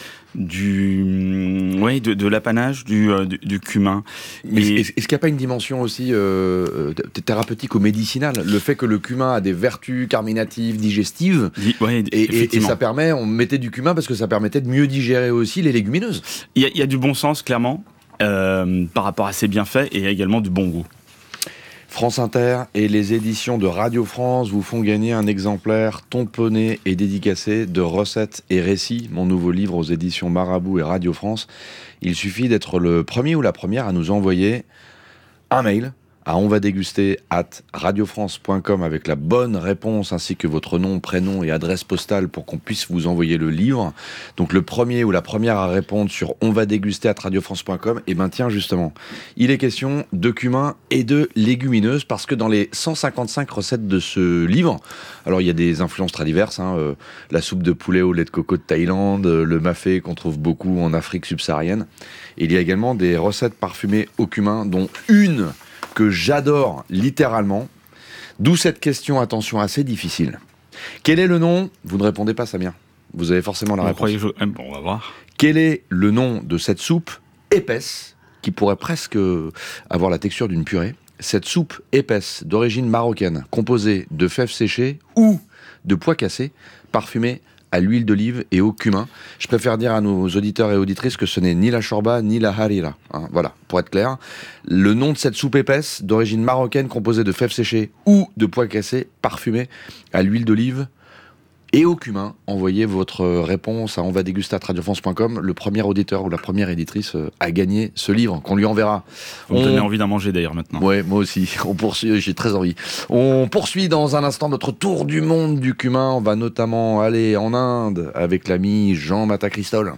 du, ouais, de, de l'apanage du, euh, du, du cumin. Mais et... est-ce, est-ce qu'il n'y a pas une dimension aussi euh, thérapeutique ou médicinale ? Le fait que le cumin a des vertus carminatives, digestives, Di- ouais, et, et, et ça permet, on mettait du cumin parce que ça permettait de mieux digérer aussi les légumineuses. Il y a, il y a du bon sens, clairement, euh, par rapport à ses bienfaits, et également du bon goût. France Inter et les éditions de Radio France vous font gagner un exemplaire tamponné et dédicacé de Recettes et Récits, mon nouveau livre aux éditions Marabout et Radio France. Il suffit d'être le premier ou la première à nous envoyer un mail à onvadéguster arobase radiofrance point com avec la bonne réponse ainsi que votre nom, prénom et adresse postale pour qu'on puisse vous envoyer le livre. Donc le premier ou la première à répondre sur onvadéguster arobase radiofrance point com, et ben tiens justement, il est question de cumin et de légumineuses parce que dans les cent cinquante-cinq recettes de ce livre, alors il y a des influences très diverses, hein, euh, la soupe de poulet au lait de coco de Thaïlande, euh, le mafé qu'on trouve beaucoup en Afrique subsaharienne, et il y a également des recettes parfumées au cumin dont une que j'adore littéralement, d'où cette question, attention, assez difficile. Quel est le nom ? Vous ne répondez pas, Samir. Vous avez forcément la Vous réponse. Je... Bon, on va voir. Quel est le nom de cette soupe épaisse, qui pourrait presque avoir la texture d'une purée ? Cette soupe épaisse d'origine marocaine, composée de fèves séchées ou de pois cassés, parfumée à l'huile d'olive et au cumin. Je préfère dire à nos auditeurs et auditrices que ce n'est ni la shorba ni la harira. Hein, voilà, pour être clair. Le nom de cette soupe épaisse d'origine marocaine composée de fèves séchées ou de pois cassés parfumés à l'huile d'olive et au cumin. Envoyez votre réponse à onvadéguster arobase radiofrance point com. Le premier auditeur ou la première éditrice a gagné ce livre qu'on lui enverra. Vous me On... donnez envie d'en manger d'ailleurs maintenant. Ouais, moi aussi. On poursuit, j'ai très envie. On poursuit dans un instant notre tour du monde du cumin. On va notamment aller en Inde avec l'ami Jean Mata-Cristol.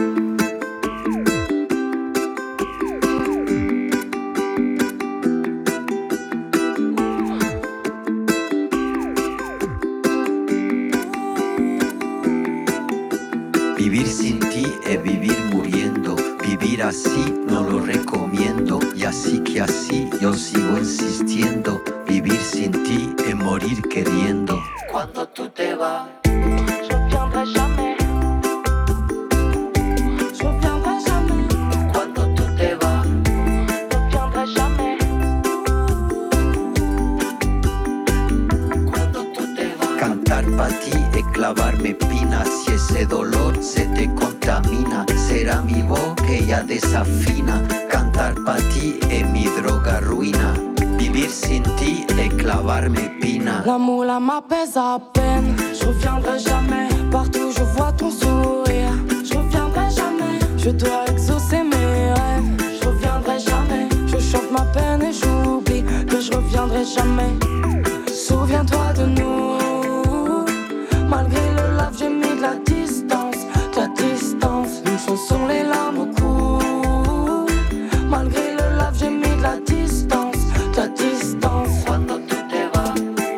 Vivir sin ti es vivir muriendo. Vivir así no lo recomiendo. Y así que así yo sigo insistiendo. Vivir sin ti es morir queriendo. Cuando tú te vas, je reviendrai jamais. Je reviendrai jamais. Cuando tú te vas, je reviendrai jamais. Cuando tú te vas. Cantar pa' ti es clavarme espinas. Si ese dolor se te contamina, será mi voz que ya desafina. Cantar pa' ti es mi droga ruina. Vivir sin ti es clavarme espina. L'amour là m'apaise à peine. Je reviendrai jamais. Partout je vois ton sourire. Je reviendrai jamais. Je dois exaucer mes rêves. Je reviendrai jamais. Je chante ma peine et j'oublie que je reviendrai jamais. Souviens-toi de nous. Malgré le lave, j'ai mis de la distance, de la distance. Une chanson, les larmes au cou. Malgré le lave, j'ai mis de la distance, de la distance. Cuando tú te vas.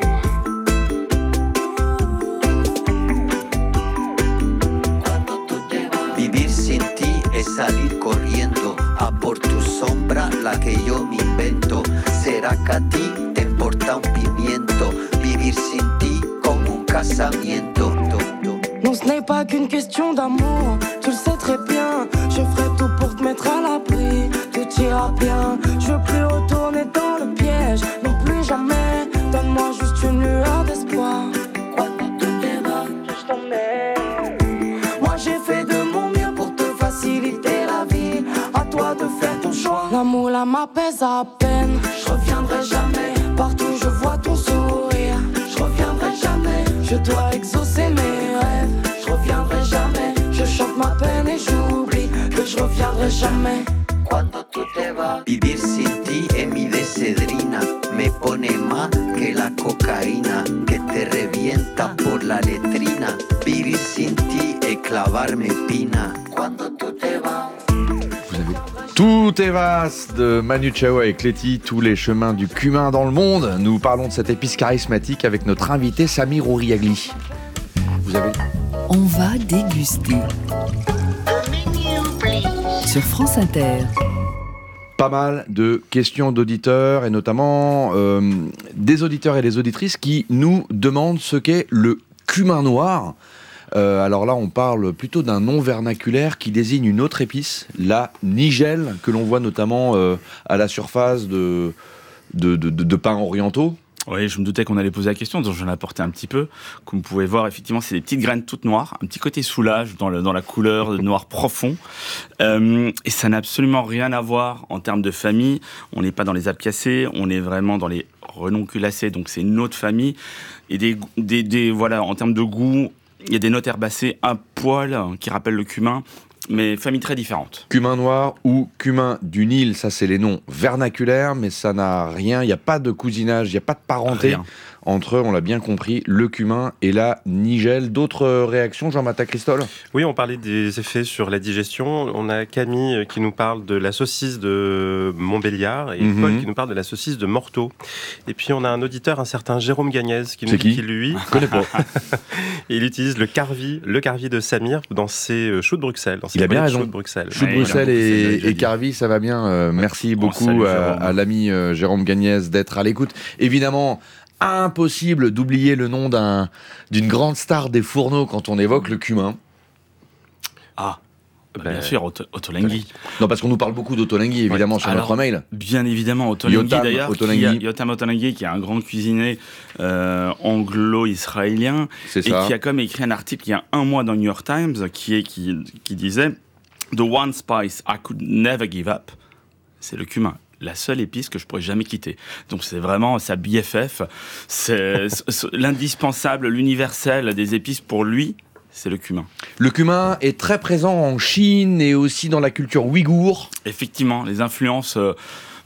Cuando tú te vas. Vivir sin ti es salir corriendo a por tu sombra, la que yo me invento. Será que a ti te importa un pimiento. Vivir sin ti como un casamiento. Non, ce n'est pas qu'une question d'amour. tu le sais très bien. Je ferai tout pour te mettre à l'abri, tout ira bien. Je veux plus retourner dans le piège, non plus jamais. Donne-moi juste une lueur d'espoir. Quoi que tout ira, je t'emmène. Moi j'ai fait de mon mieux pour te faciliter la vie. À toi de faire ton choix. L'amour là m'apaise à peine. Je reviendrai jamais. Partout je vois ton sourire. Je reviendrai jamais. Je dois exaucer mes rêves. Je reviendrai jamais. Je chante ma peine et j'oublie que je reviendrai jamais. Cuando tú te vas, vivir sin ti es mi decedrina. Me pone más que la cocaína que te revienta por la letrina. Vivir sin ti es clavarme pina. Cuando tú te vas. Tout est vaste de Manu Chao avec Letty, tous les chemins du cumin dans le monde. Nous parlons de cette épice charismatique avec notre invité Samir Ouriagli. Vous avez... On va déguster. Sur France Inter. Pas mal de questions d'auditeurs et notamment euh, des auditeurs et des auditrices qui nous demandent ce qu'est le cumin noir. Euh, alors là, on parle plutôt d'un nom vernaculaire qui désigne une autre épice, la nigelle, que l'on voit notamment euh, à la surface de, de, de, de, de pains orientaux. Oui, je me doutais qu'on allait poser la question, donc j'en ai apporté un petit peu. Comme vous pouvez voir, effectivement, c'est des petites graines toutes noires, un petit côté soulage dans, le, dans la couleur de noir profond. Euh, et ça n'a absolument rien à voir en termes de famille. On n'est pas dans les apicacées, on est vraiment dans les renonculacées, donc c'est une autre famille. Et des, des, des, voilà, en termes de goût, il y a des notes herbacées, un poil qui rappelle le cumin, mais famille très différente. Cumin noir ou cumin du Nil, ça c'est les noms vernaculaires, mais ça n'a rien, il n'y a pas de cousinage, il n'y a pas de parenté rien entre, on l'a bien compris, le cumin et la nigelle. D'autres réactions, Jean-Matta Christol ? Oui, on parlait des effets sur la digestion. On a Camille qui nous parle de la saucisse de Montbéliard et mm-hmm. Paul qui nous parle de la saucisse de Morteau. Et puis on a un auditeur, un certain Jérôme Gagnez, qui nous dit qu'il, lui, je connais pas. il utilise le carvi, le carvi de Samir dans ses choux de Bruxelles. Dans ses il a bien raison. Choux de Bruxelles. Choux de ouais, Bruxelles et, et carvi, ça va bien. Euh, merci oh, beaucoup salut, à, à l'ami euh, Jérôme Gagnez d'être à l'écoute. Évidemment, impossible d'oublier le nom d'un, d'une grande star des fourneaux quand on évoque le cumin. Ah, bah bien sûr, Ottolenghi. Non, parce qu'on nous parle beaucoup d'Ottolenghi, évidemment, ouais. sur Alors, notre mail. Bien évidemment, Ottolenghi d'ailleurs, Ottolenghi. Qui a, Yotam Ottolenghi, qui est un grand cuisinier euh, anglo-israélien, C'est et ça. qui a comme écrit un article il y a un mois dans le New York Times, qui, est, qui, qui disait « The one spice I could never give up », c'est le cumin. La seule épice que je pourrais jamais quitter. Donc c'est vraiment sa B F F, c'est, c'est l'indispensable, l'universel des épices pour lui, c'est le cumin. Le cumin est très présent en Chine et aussi dans la culture ouïghour. Effectivement, les influences... Euh,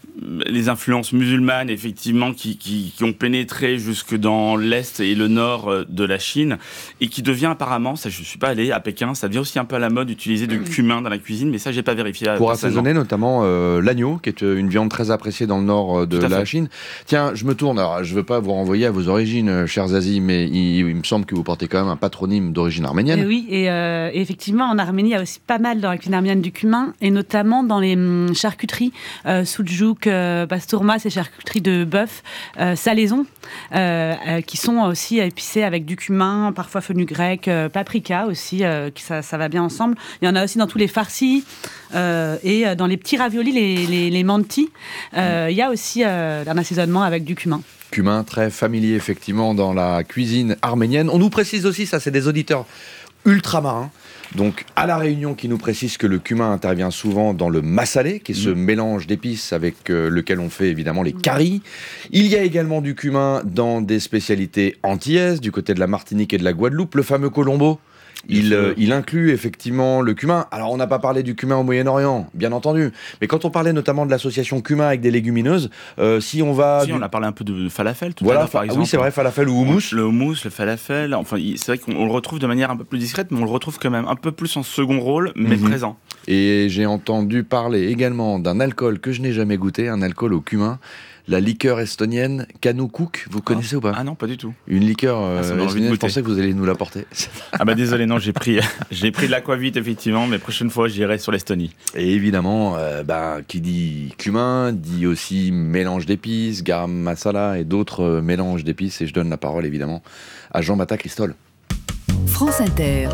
les influences musulmanes, effectivement, qui, qui, qui ont pénétré jusque dans l'Est et le Nord de la Chine, et qui devient apparemment, ça je ne suis pas allé à Pékin, ça devient aussi un peu à la mode d'utiliser du cumin dans la cuisine, mais ça j'ai pas vérifié. Pour assaisonner notamment euh, l'agneau, qui est une viande très appréciée dans le Nord de la Chine. Tiens, je me tourne, alors je ne veux pas vous renvoyer à vos origines, chers Zazie, mais il, il me semble que vous portez quand même un patronyme d'origine arménienne. Et oui, et, euh, et effectivement, en Arménie, il y a aussi pas mal dans la cuisine arménienne du cumin, et notamment dans les hum, charcuteries, euh, soudjouk, euh, bastourma, ces charcuteries de bœuf, euh, salaison, euh, euh, qui sont aussi épicées avec du cumin, parfois fenugrec, euh, paprika aussi, euh, qui, ça, ça va bien ensemble. Il y en a aussi dans tous les farcis euh, et dans les petits raviolis, les, les, les mantis. Euh, il y a aussi euh, un assaisonnement avec du cumin. Cumin très familier effectivement dans la cuisine arménienne. On nous précise aussi, ça c'est des auditeurs ultramarins, donc à La Réunion, qui nous précise que le cumin intervient souvent dans le massalé, qui est ce mmh. mélange d'épices avec euh, lequel on fait évidemment les caries. Il y a également du cumin dans des spécialités antillaises, du côté de la Martinique et de la Guadeloupe, le fameux colombo. Il, euh, il inclut effectivement le cumin. Alors on n'a pas parlé du cumin au Moyen-Orient, bien entendu, mais quand on parlait notamment de l'association cumin avec des légumineuses, euh, si on va... Si, du... on a parlé un peu de falafel tout voilà, à l'heure, par fa- exemple. Oui, c'est vrai, falafel ou houmous. Le houmous, le falafel, enfin, c'est vrai qu'on le retrouve de manière un peu plus discrète, mais on le retrouve quand même un peu plus en second rôle, mais mm-hmm. présent. Et j'ai entendu parler également d'un alcool que je n'ai jamais goûté, un alcool au cumin, la liqueur estonienne Kanukook, vous connaissez oh. ou pas ? Ah non, pas du tout. Une liqueur euh, ah, estonienne, je pensais que vous alliez nous l'apporter. Ah bah désolé, non, j'ai pris, j'ai pris de l'aquavite effectivement, mais prochaine fois j'irai sur l'Estonie. Et évidemment, euh, bah, qui dit cumin, dit aussi mélange d'épices, garam masala et d'autres euh, mélanges d'épices, et je donne la parole évidemment à Jean-Matta Christol. France Inter.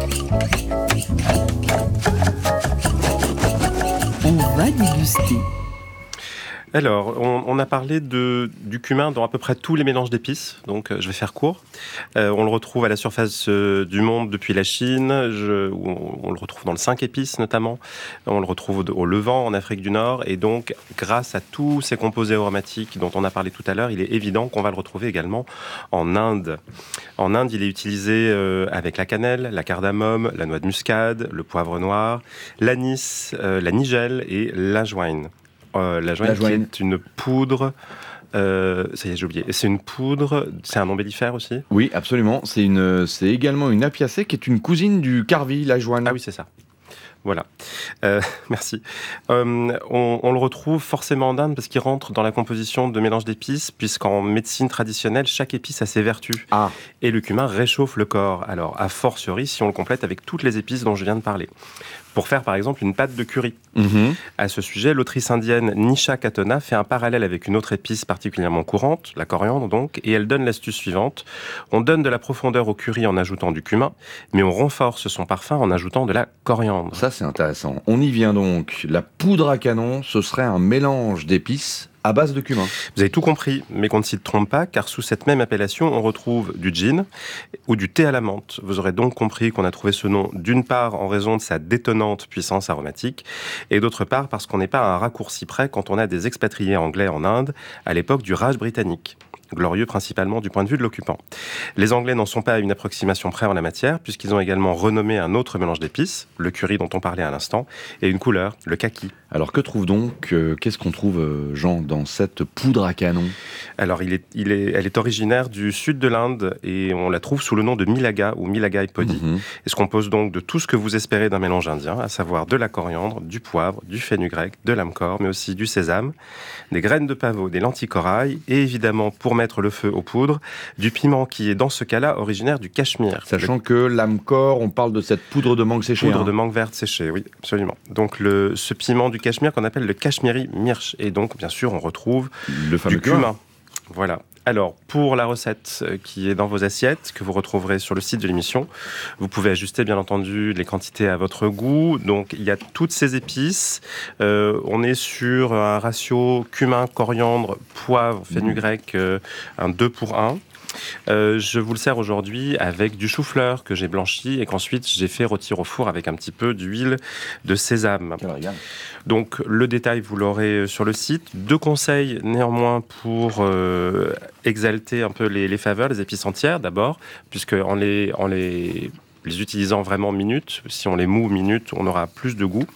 On va déguster. Alors, on, on a parlé de, du cumin dans à peu près tous les mélanges d'épices, donc euh, je vais faire court. Euh, on le retrouve à la surface euh, du monde depuis la Chine, je, on, on le retrouve dans le cinq épices notamment, on le retrouve au, au Levant, en Afrique du Nord, et donc grâce à tous ces composés aromatiques dont on a parlé tout à l'heure, il est évident qu'on va le retrouver également en Inde. En Inde, il est utilisé euh, avec la cannelle, la cardamome, la noix de muscade, le poivre noir, l'anis, euh, la nigelle et l'ajwaïne. Euh, la joine, qui est une poudre. Euh, ça y est, j'ai oublié. C'est une poudre. C'est un ombellifère aussi. Oui, absolument. C'est une. C'est également une apiacée qui est une cousine du carvi, la joine. Ah oui, c'est ça. Voilà. Euh, merci. Euh, on, on le retrouve forcément en Inde parce qu'il rentre dans la composition de mélange d'épices, puisqu'en médecine traditionnelle, chaque épice a ses vertus. Ah. Et le cumin réchauffe le corps. Alors, a fortiori, si on le complète avec toutes les épices dont je viens de parler. Pour faire par exemple une pâte de curry. Mmh. À ce sujet, l'autrice indienne Nisha Khatona fait un parallèle avec une autre épice particulièrement courante, la coriandre donc, et elle donne l'astuce suivante. On donne de la profondeur au curry en ajoutant du cumin, mais on renforce son parfum en ajoutant de la coriandre. Ça c'est intéressant. On y vient donc. La poudre à canon, ce serait un mélange d'épices à base de cumin. Vous avez tout compris, mais qu'on ne s'y trompe pas, car sous cette même appellation, on retrouve du gin ou du thé à la menthe. Vous aurez donc compris qu'on a trouvé ce nom d'une part en raison de sa détonnante puissance aromatique, et d'autre part parce qu'on n'est pas à un raccourci près quand on a des expatriés anglais en Inde à l'époque du Raj britannique. Glorieux principalement du point de vue de l'occupant. Les Anglais n'en sont pas à une approximation près en la matière, puisqu'ils ont également renommé un autre mélange d'épices, le curry dont on parlait à l'instant, et une couleur, le kaki. Alors que trouve donc, euh, qu'est-ce qu'on trouve, euh, Jean, dans cette poudre à canon ? Alors, il est, il est, elle est originaire du sud de l'Inde, et on la trouve sous le nom de milaga, ou milagai podi, mmh. et se compose donc de tout ce que vous espérez d'un mélange indien, à savoir de la coriandre, du poivre, du fenugrec, de l'amcor, mais aussi du sésame, des graines de pavot, des lentilles corail, et évidemment, pour mettre le feu aux poudres, du piment qui est dans ce cas-là originaire du Cachemire. Sachant le... que l'amcor, on parle de cette poudre de mangue séchée. Poudre hein. de mangue verte séchée, oui, absolument. Donc le, ce piment du Cachemire qu'on appelle le Cachemiri Mirch. Et donc, bien sûr, on retrouve le fameux du cumin. cumin. Voilà. Alors, pour la recette qui est dans vos assiettes, que vous retrouverez sur le site de l'émission, vous pouvez ajuster, bien entendu, les quantités à votre goût. Donc, il y a toutes ces épices. Euh, on est sur un ratio cumin, coriandre, poivre, fenugrec, euh, un deux pour un. Euh, je vous le sers aujourd'hui avec du chou-fleur que j'ai blanchi et qu'ensuite j'ai fait rôtir au four avec un petit peu d'huile de sésame. Donc le détail vous l'aurez sur le site. Deux conseils néanmoins pour euh, exalter un peu les, les faveurs, les épices entières d'abord, puisque en les, en les les utilisant vraiment minutes, si on les moue minutes, on aura plus de goût.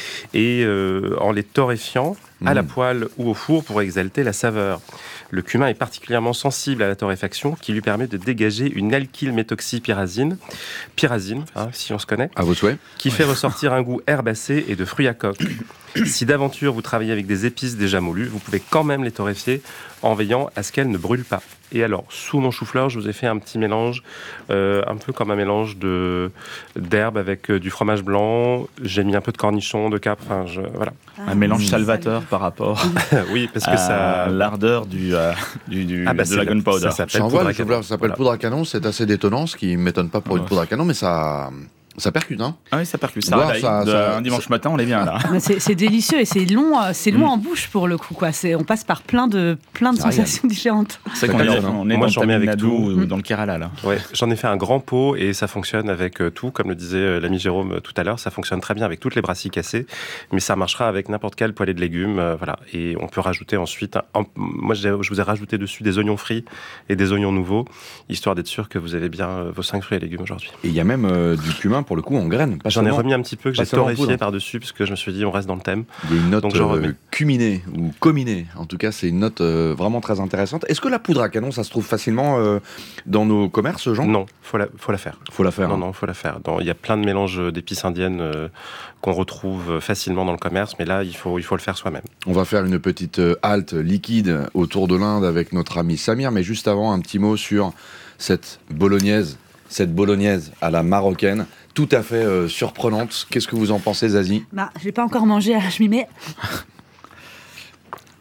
Et euh, en les torréfiant mmh. à la poêle ou au four pour exalter la saveur. Le cumin est particulièrement sensible à la torréfaction qui lui permet de dégager une alkylméthoxypyrazine, pyrazine, hein, si on se connaît, à vos souhaits, qui fait ressortir un goût herbacé et de fruits à coque. Si d'aventure vous travaillez avec des épices déjà moulues, vous pouvez quand même les torréfier en veillant à ce qu'elles ne brûlent pas. Et alors, sous mon chou-fleur, je vous ai fait un petit mélange, euh, un peu comme un mélange de, d'herbes avec euh, du fromage blanc. J'ai mis un peu de cornichons, de capre, enfin, je, voilà. Ah, un mélange salvateur par rapport oui, parce que ça... à l'ardeur du, euh, du, du, ah bah de la gunpowder. Ça s'appelle poudre à canon. Ça s'appelle voilà. poudre à canon, c'est assez détonnant, ce qui ne m'étonne pas pour ouais. une poudre à canon, mais ça... Ça percute, hein ? Ah oui, ça percute. Ça, Voir, ça, ça un dimanche ça... matin, on est bien là. C'est, c'est délicieux et c'est long, c'est long mm. en bouche pour le coup. Quoi. C'est, on passe par plein de, plein de sensations rien. différentes. C'est qu'on est, on est Moi, dans j'en mets avec tout ou mm. dans le Kerala là. Ouais, j'en ai fait un grand pot et ça fonctionne avec tout, comme le disait euh, l'ami Jérôme tout à l'heure. Ça fonctionne très bien avec toutes les brasseries cassées, mais ça marchera avec n'importe quelle poêlée de légumes, euh, voilà. Et on peut rajouter ensuite. Un, un, moi, je vous ai rajouté dessus des oignons frits et des oignons nouveaux, histoire d'être sûr que vous avez bien euh, vos cinq fruits et légumes aujourd'hui. Et il y a même euh, du cumin pour le coup en graines. J'en ai remis un petit peu que j'ai torréfié par-dessus parce que je me suis dit on reste dans le thème. Il y a une note Donc, euh, cuminée ou cominée. En tout cas, c'est une note euh, vraiment très intéressante. Est-ce que la poudre à canon, ça se trouve facilement euh, dans nos commerces, Jean ? Non, faut la, faut la faire. Faut la faire. Non, hein. non, faut la faire. Dans, il y a plein de mélanges d'épices indiennes euh, qu'on retrouve facilement dans le commerce, mais là, il faut, il faut le faire soi-même. On va faire une petite halte liquide autour de l'Inde avec notre ami Samir, mais juste avant, un petit mot sur cette bolognaise, cette bolognaise à la marocaine. Tout à fait euh, surprenante. Qu'est-ce que vous en pensez, Zazie ? Bah, je l'ai pas encore mangé, je m'y mets.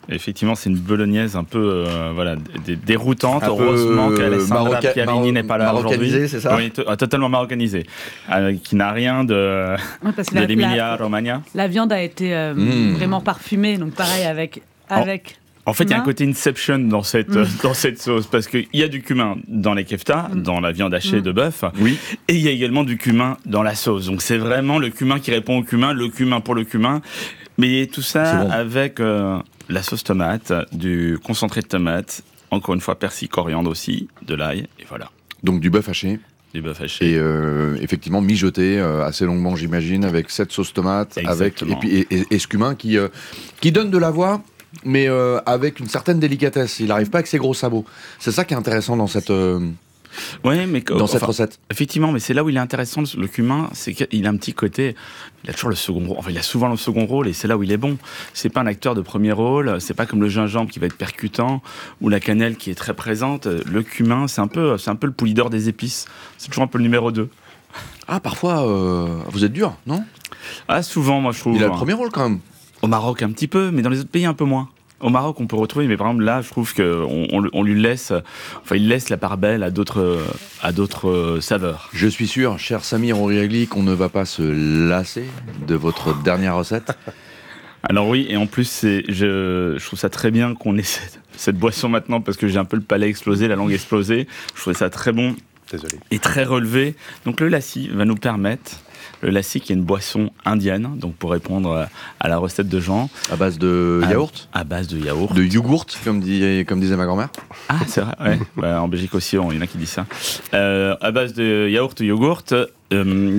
Effectivement, c'est une bolognaise un peu euh, voilà, d- déroutante. Un Heureusement peu, qu'Alessandra maroca- Pierini maro- n'est pas là aujourd'hui. marocanisée, c'est ça ? Oui, t- totalement marocanisée. Euh, qui n'a rien de, Ouais, parce que de la- l'Emilia la- Romagna. La viande a été euh, Mmh. vraiment parfumée, donc pareil avec... avec En fait, il y a un cumin. côté Inception dans cette, Mm. dans cette sauce, parce qu'il y a du cumin dans les keftas, Mm. dans la viande hachée Mm. de bœuf, oui. et il y a également du cumin dans la sauce. Donc c'est vraiment le cumin qui répond au cumin, le cumin pour le cumin, mais tout ça C'est bon. avec euh, la sauce tomate, du concentré de tomate, encore une fois persil, coriandre aussi, de l'ail, et voilà. Donc du bœuf haché. Du bœuf haché. Et euh, effectivement mijoté euh, assez longuement, j'imagine, avec cette sauce tomate, avec et Exactement. puis et, et- et ce cumin qui euh, qui donne de la voix, mais euh, avec une certaine délicatesse. Il n'arrive pas avec ses gros sabots. C'est ça qui est intéressant dans cette euh, Ouais, mais dans cette enfin, recette. Effectivement, mais c'est là où il est intéressant, le, le cumin, c'est qu'il a un petit côté, il a toujours le second rôle, enfin il a souvent le second rôle et c'est là où il est bon. C'est pas un acteur de premier rôle, c'est pas comme le gingembre qui va être percutant ou la cannelle qui est très présente. Le cumin, c'est un peu, c'est un peu le poulidor des épices. C'est toujours un peu le numéro deux. Ah, parfois, euh, vous êtes dur, non ? Ah, souvent, moi je trouve. Il a le premier rôle quand même. Au Maroc un petit peu, mais dans les autres pays un peu moins. Au Maroc, on peut retrouver, mais par exemple là, je trouve qu'on on, on lui laisse, enfin, il laisse la part belle à d'autres, à d'autres euh, saveurs. Je suis sûr, cher Samir Ouriagli, qu'on ne va pas se lasser de votre dernière recette. Alors oui, et en plus, c'est, je, je trouve ça très bien qu'on ait cette, cette boisson maintenant, parce que j'ai un peu le palais explosé, la langue explosée. Je trouvais ça très bon. Désolé. Et très relevé. Donc le lassi va nous permettre, le lassi qui est une boisson indienne, donc pour répondre à la recette de Jean. À base de yaourt ? À, à base de yaourt. De yogourt, comme, dit, comme disait ma grand-mère. Ah, c'est vrai, ouais. Bah, en Belgique aussi, il y en a qui disent ça. Euh, à base de yaourt ou yogourt, euh,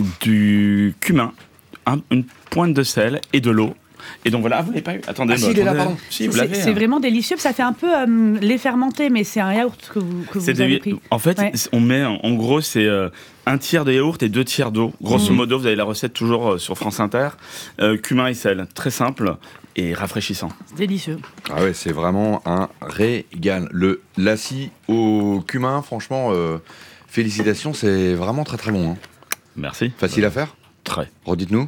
du cumin, un- une pointe de sel et de l'eau. Et donc voilà, vous l'avez pas eu. Attendez, Ah, si, bah, il est là, attendez. pardon. Si, vous C'est, l'avez. c'est hein. vraiment délicieux, ça fait un peu euh, lait fermenté, mais c'est un yaourt que vous, que C'est vous de- avez pris. En fait, Ouais. on met, en en gros, c'est euh, un tiers de yaourt et deux tiers d'eau. Grosso Mmh. modo, vous avez la recette toujours euh, sur France Inter. Euh, cumin et sel, très simple et rafraîchissant. C'est délicieux. Ah ouais, c'est vraiment un régal. Le lassi au cumin, franchement, euh, félicitations, c'est vraiment très très bon. Hein. Merci. Facile à faire ? Très. Redites-nous.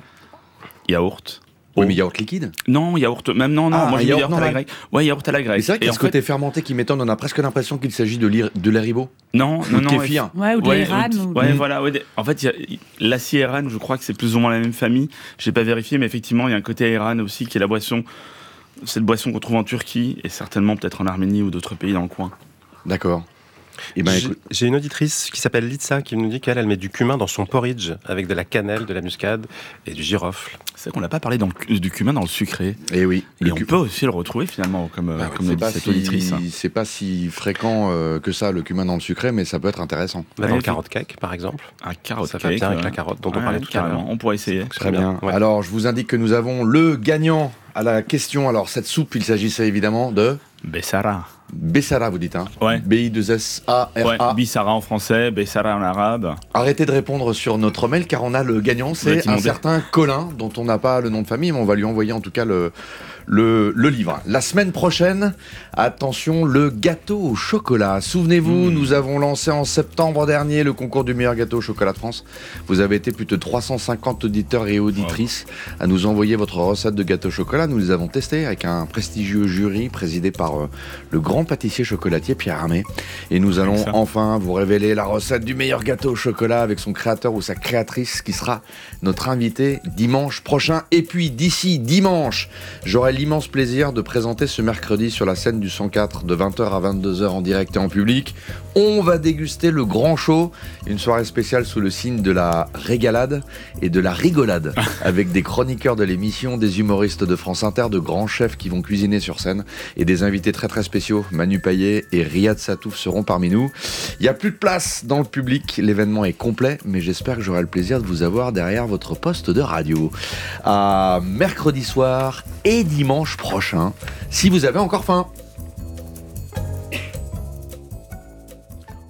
Yaourt. Oui, mais yaourt liquide ? Non, yaourt, même non, non, Ah, moi un je dis yaourt yaourt à la normal. grecque. Ouais, yaourt à la Mais grecque. c'est vrai qu'il y Et a en ce côté fait- fermenté qui m'étonne, on a presque l'impression qu'il s'agit de, l'ir- de l'haribo. Non, Ou non, de non. kéfir. Ouais, ou de Ouais, l'Iran. ou- ou- ouais, Mm. voilà. Ouais, des- en fait, il y a- l'Assi et Iran, je crois que c'est plus ou moins la même famille. J'ai pas vérifié, mais effectivement, il y a un côté Iran aussi qui est la boisson, cette boisson qu'on trouve en Turquie et certainement peut-être en Arménie ou d'autres pays dans le coin. D'accord. Eh ben, J'ai- écoute- J'ai une auditrice qui s'appelle Litsa qui nous dit qu'elle elle met du cumin dans son porridge avec de la cannelle, de la muscade et du girofle. C'est vrai qu'on n'a pas parlé dans le- du cumin dans le sucré. Eh oui. Et le on cu- peut aussi le retrouver finalement, comme, euh, Bah ouais, comme c'est l'a dit pas cette si- auditrice. C'est pas si fréquent euh, que ça, le cumin dans le sucré, mais ça peut être intéressant. Bah, Ouais, dans le puis- carotte cake, par exemple. Un carotte Ça va cake. bien avec ouais. la carotte dont on Ouais, parlait tout à carrément. l'heure. On pourrait essayer. Très bien. Ouais. Alors, je vous indique que nous avons le gagnant à la question. Alors, cette soupe, il s'agissait évidemment de Bessara. Bessara, vous dites, hein Ouais. B I deux S A R Ouais, A. Bissara en français, Bessara en arabe. Arrêtez de répondre sur notre mail car on a le gagnant, c'est Bâtiment un D. certain Colin dont on n'a pas le nom de famille, mais on va lui envoyer en tout cas le, le, le livre. La semaine prochaine, attention, le gâteau au chocolat. Souvenez-vous, Mmh. nous avons lancé en septembre dernier le concours du meilleur gâteau au chocolat de France. Vous avez été plus de trois cent cinquante auditeurs et auditrices à nous envoyer votre recette de gâteau au chocolat. Nous les avons testés avec un prestigieux jury présidé par euh, le grand pâtissier chocolatier Pierre Armé. Et nous allons ça. enfin vous révéler la recette du meilleur gâteau au chocolat avec son créateur ou sa créatrice qui sera notre invité dimanche prochain. Et puis d'ici dimanche, j'aurai l'immense plaisir de présenter ce mercredi sur la scène du cent quatre de vingt heures à vingt-deux heures en direct et en public. On va déguster le grand show, une soirée spéciale sous le signe de la régalade et de la rigolade avec des chroniqueurs de l'émission, des humoristes de France Inter, de grands chefs qui vont cuisiner sur scène et des invités très très spéciaux. Manu Payet et Riyad Satouf seront parmi nous. Il n'y a plus de place dans le public, l'événement est complet, mais j'espère que j'aurai le plaisir de vous avoir derrière votre poste de radio. À mercredi soir et dimanche prochain, si vous avez encore faim.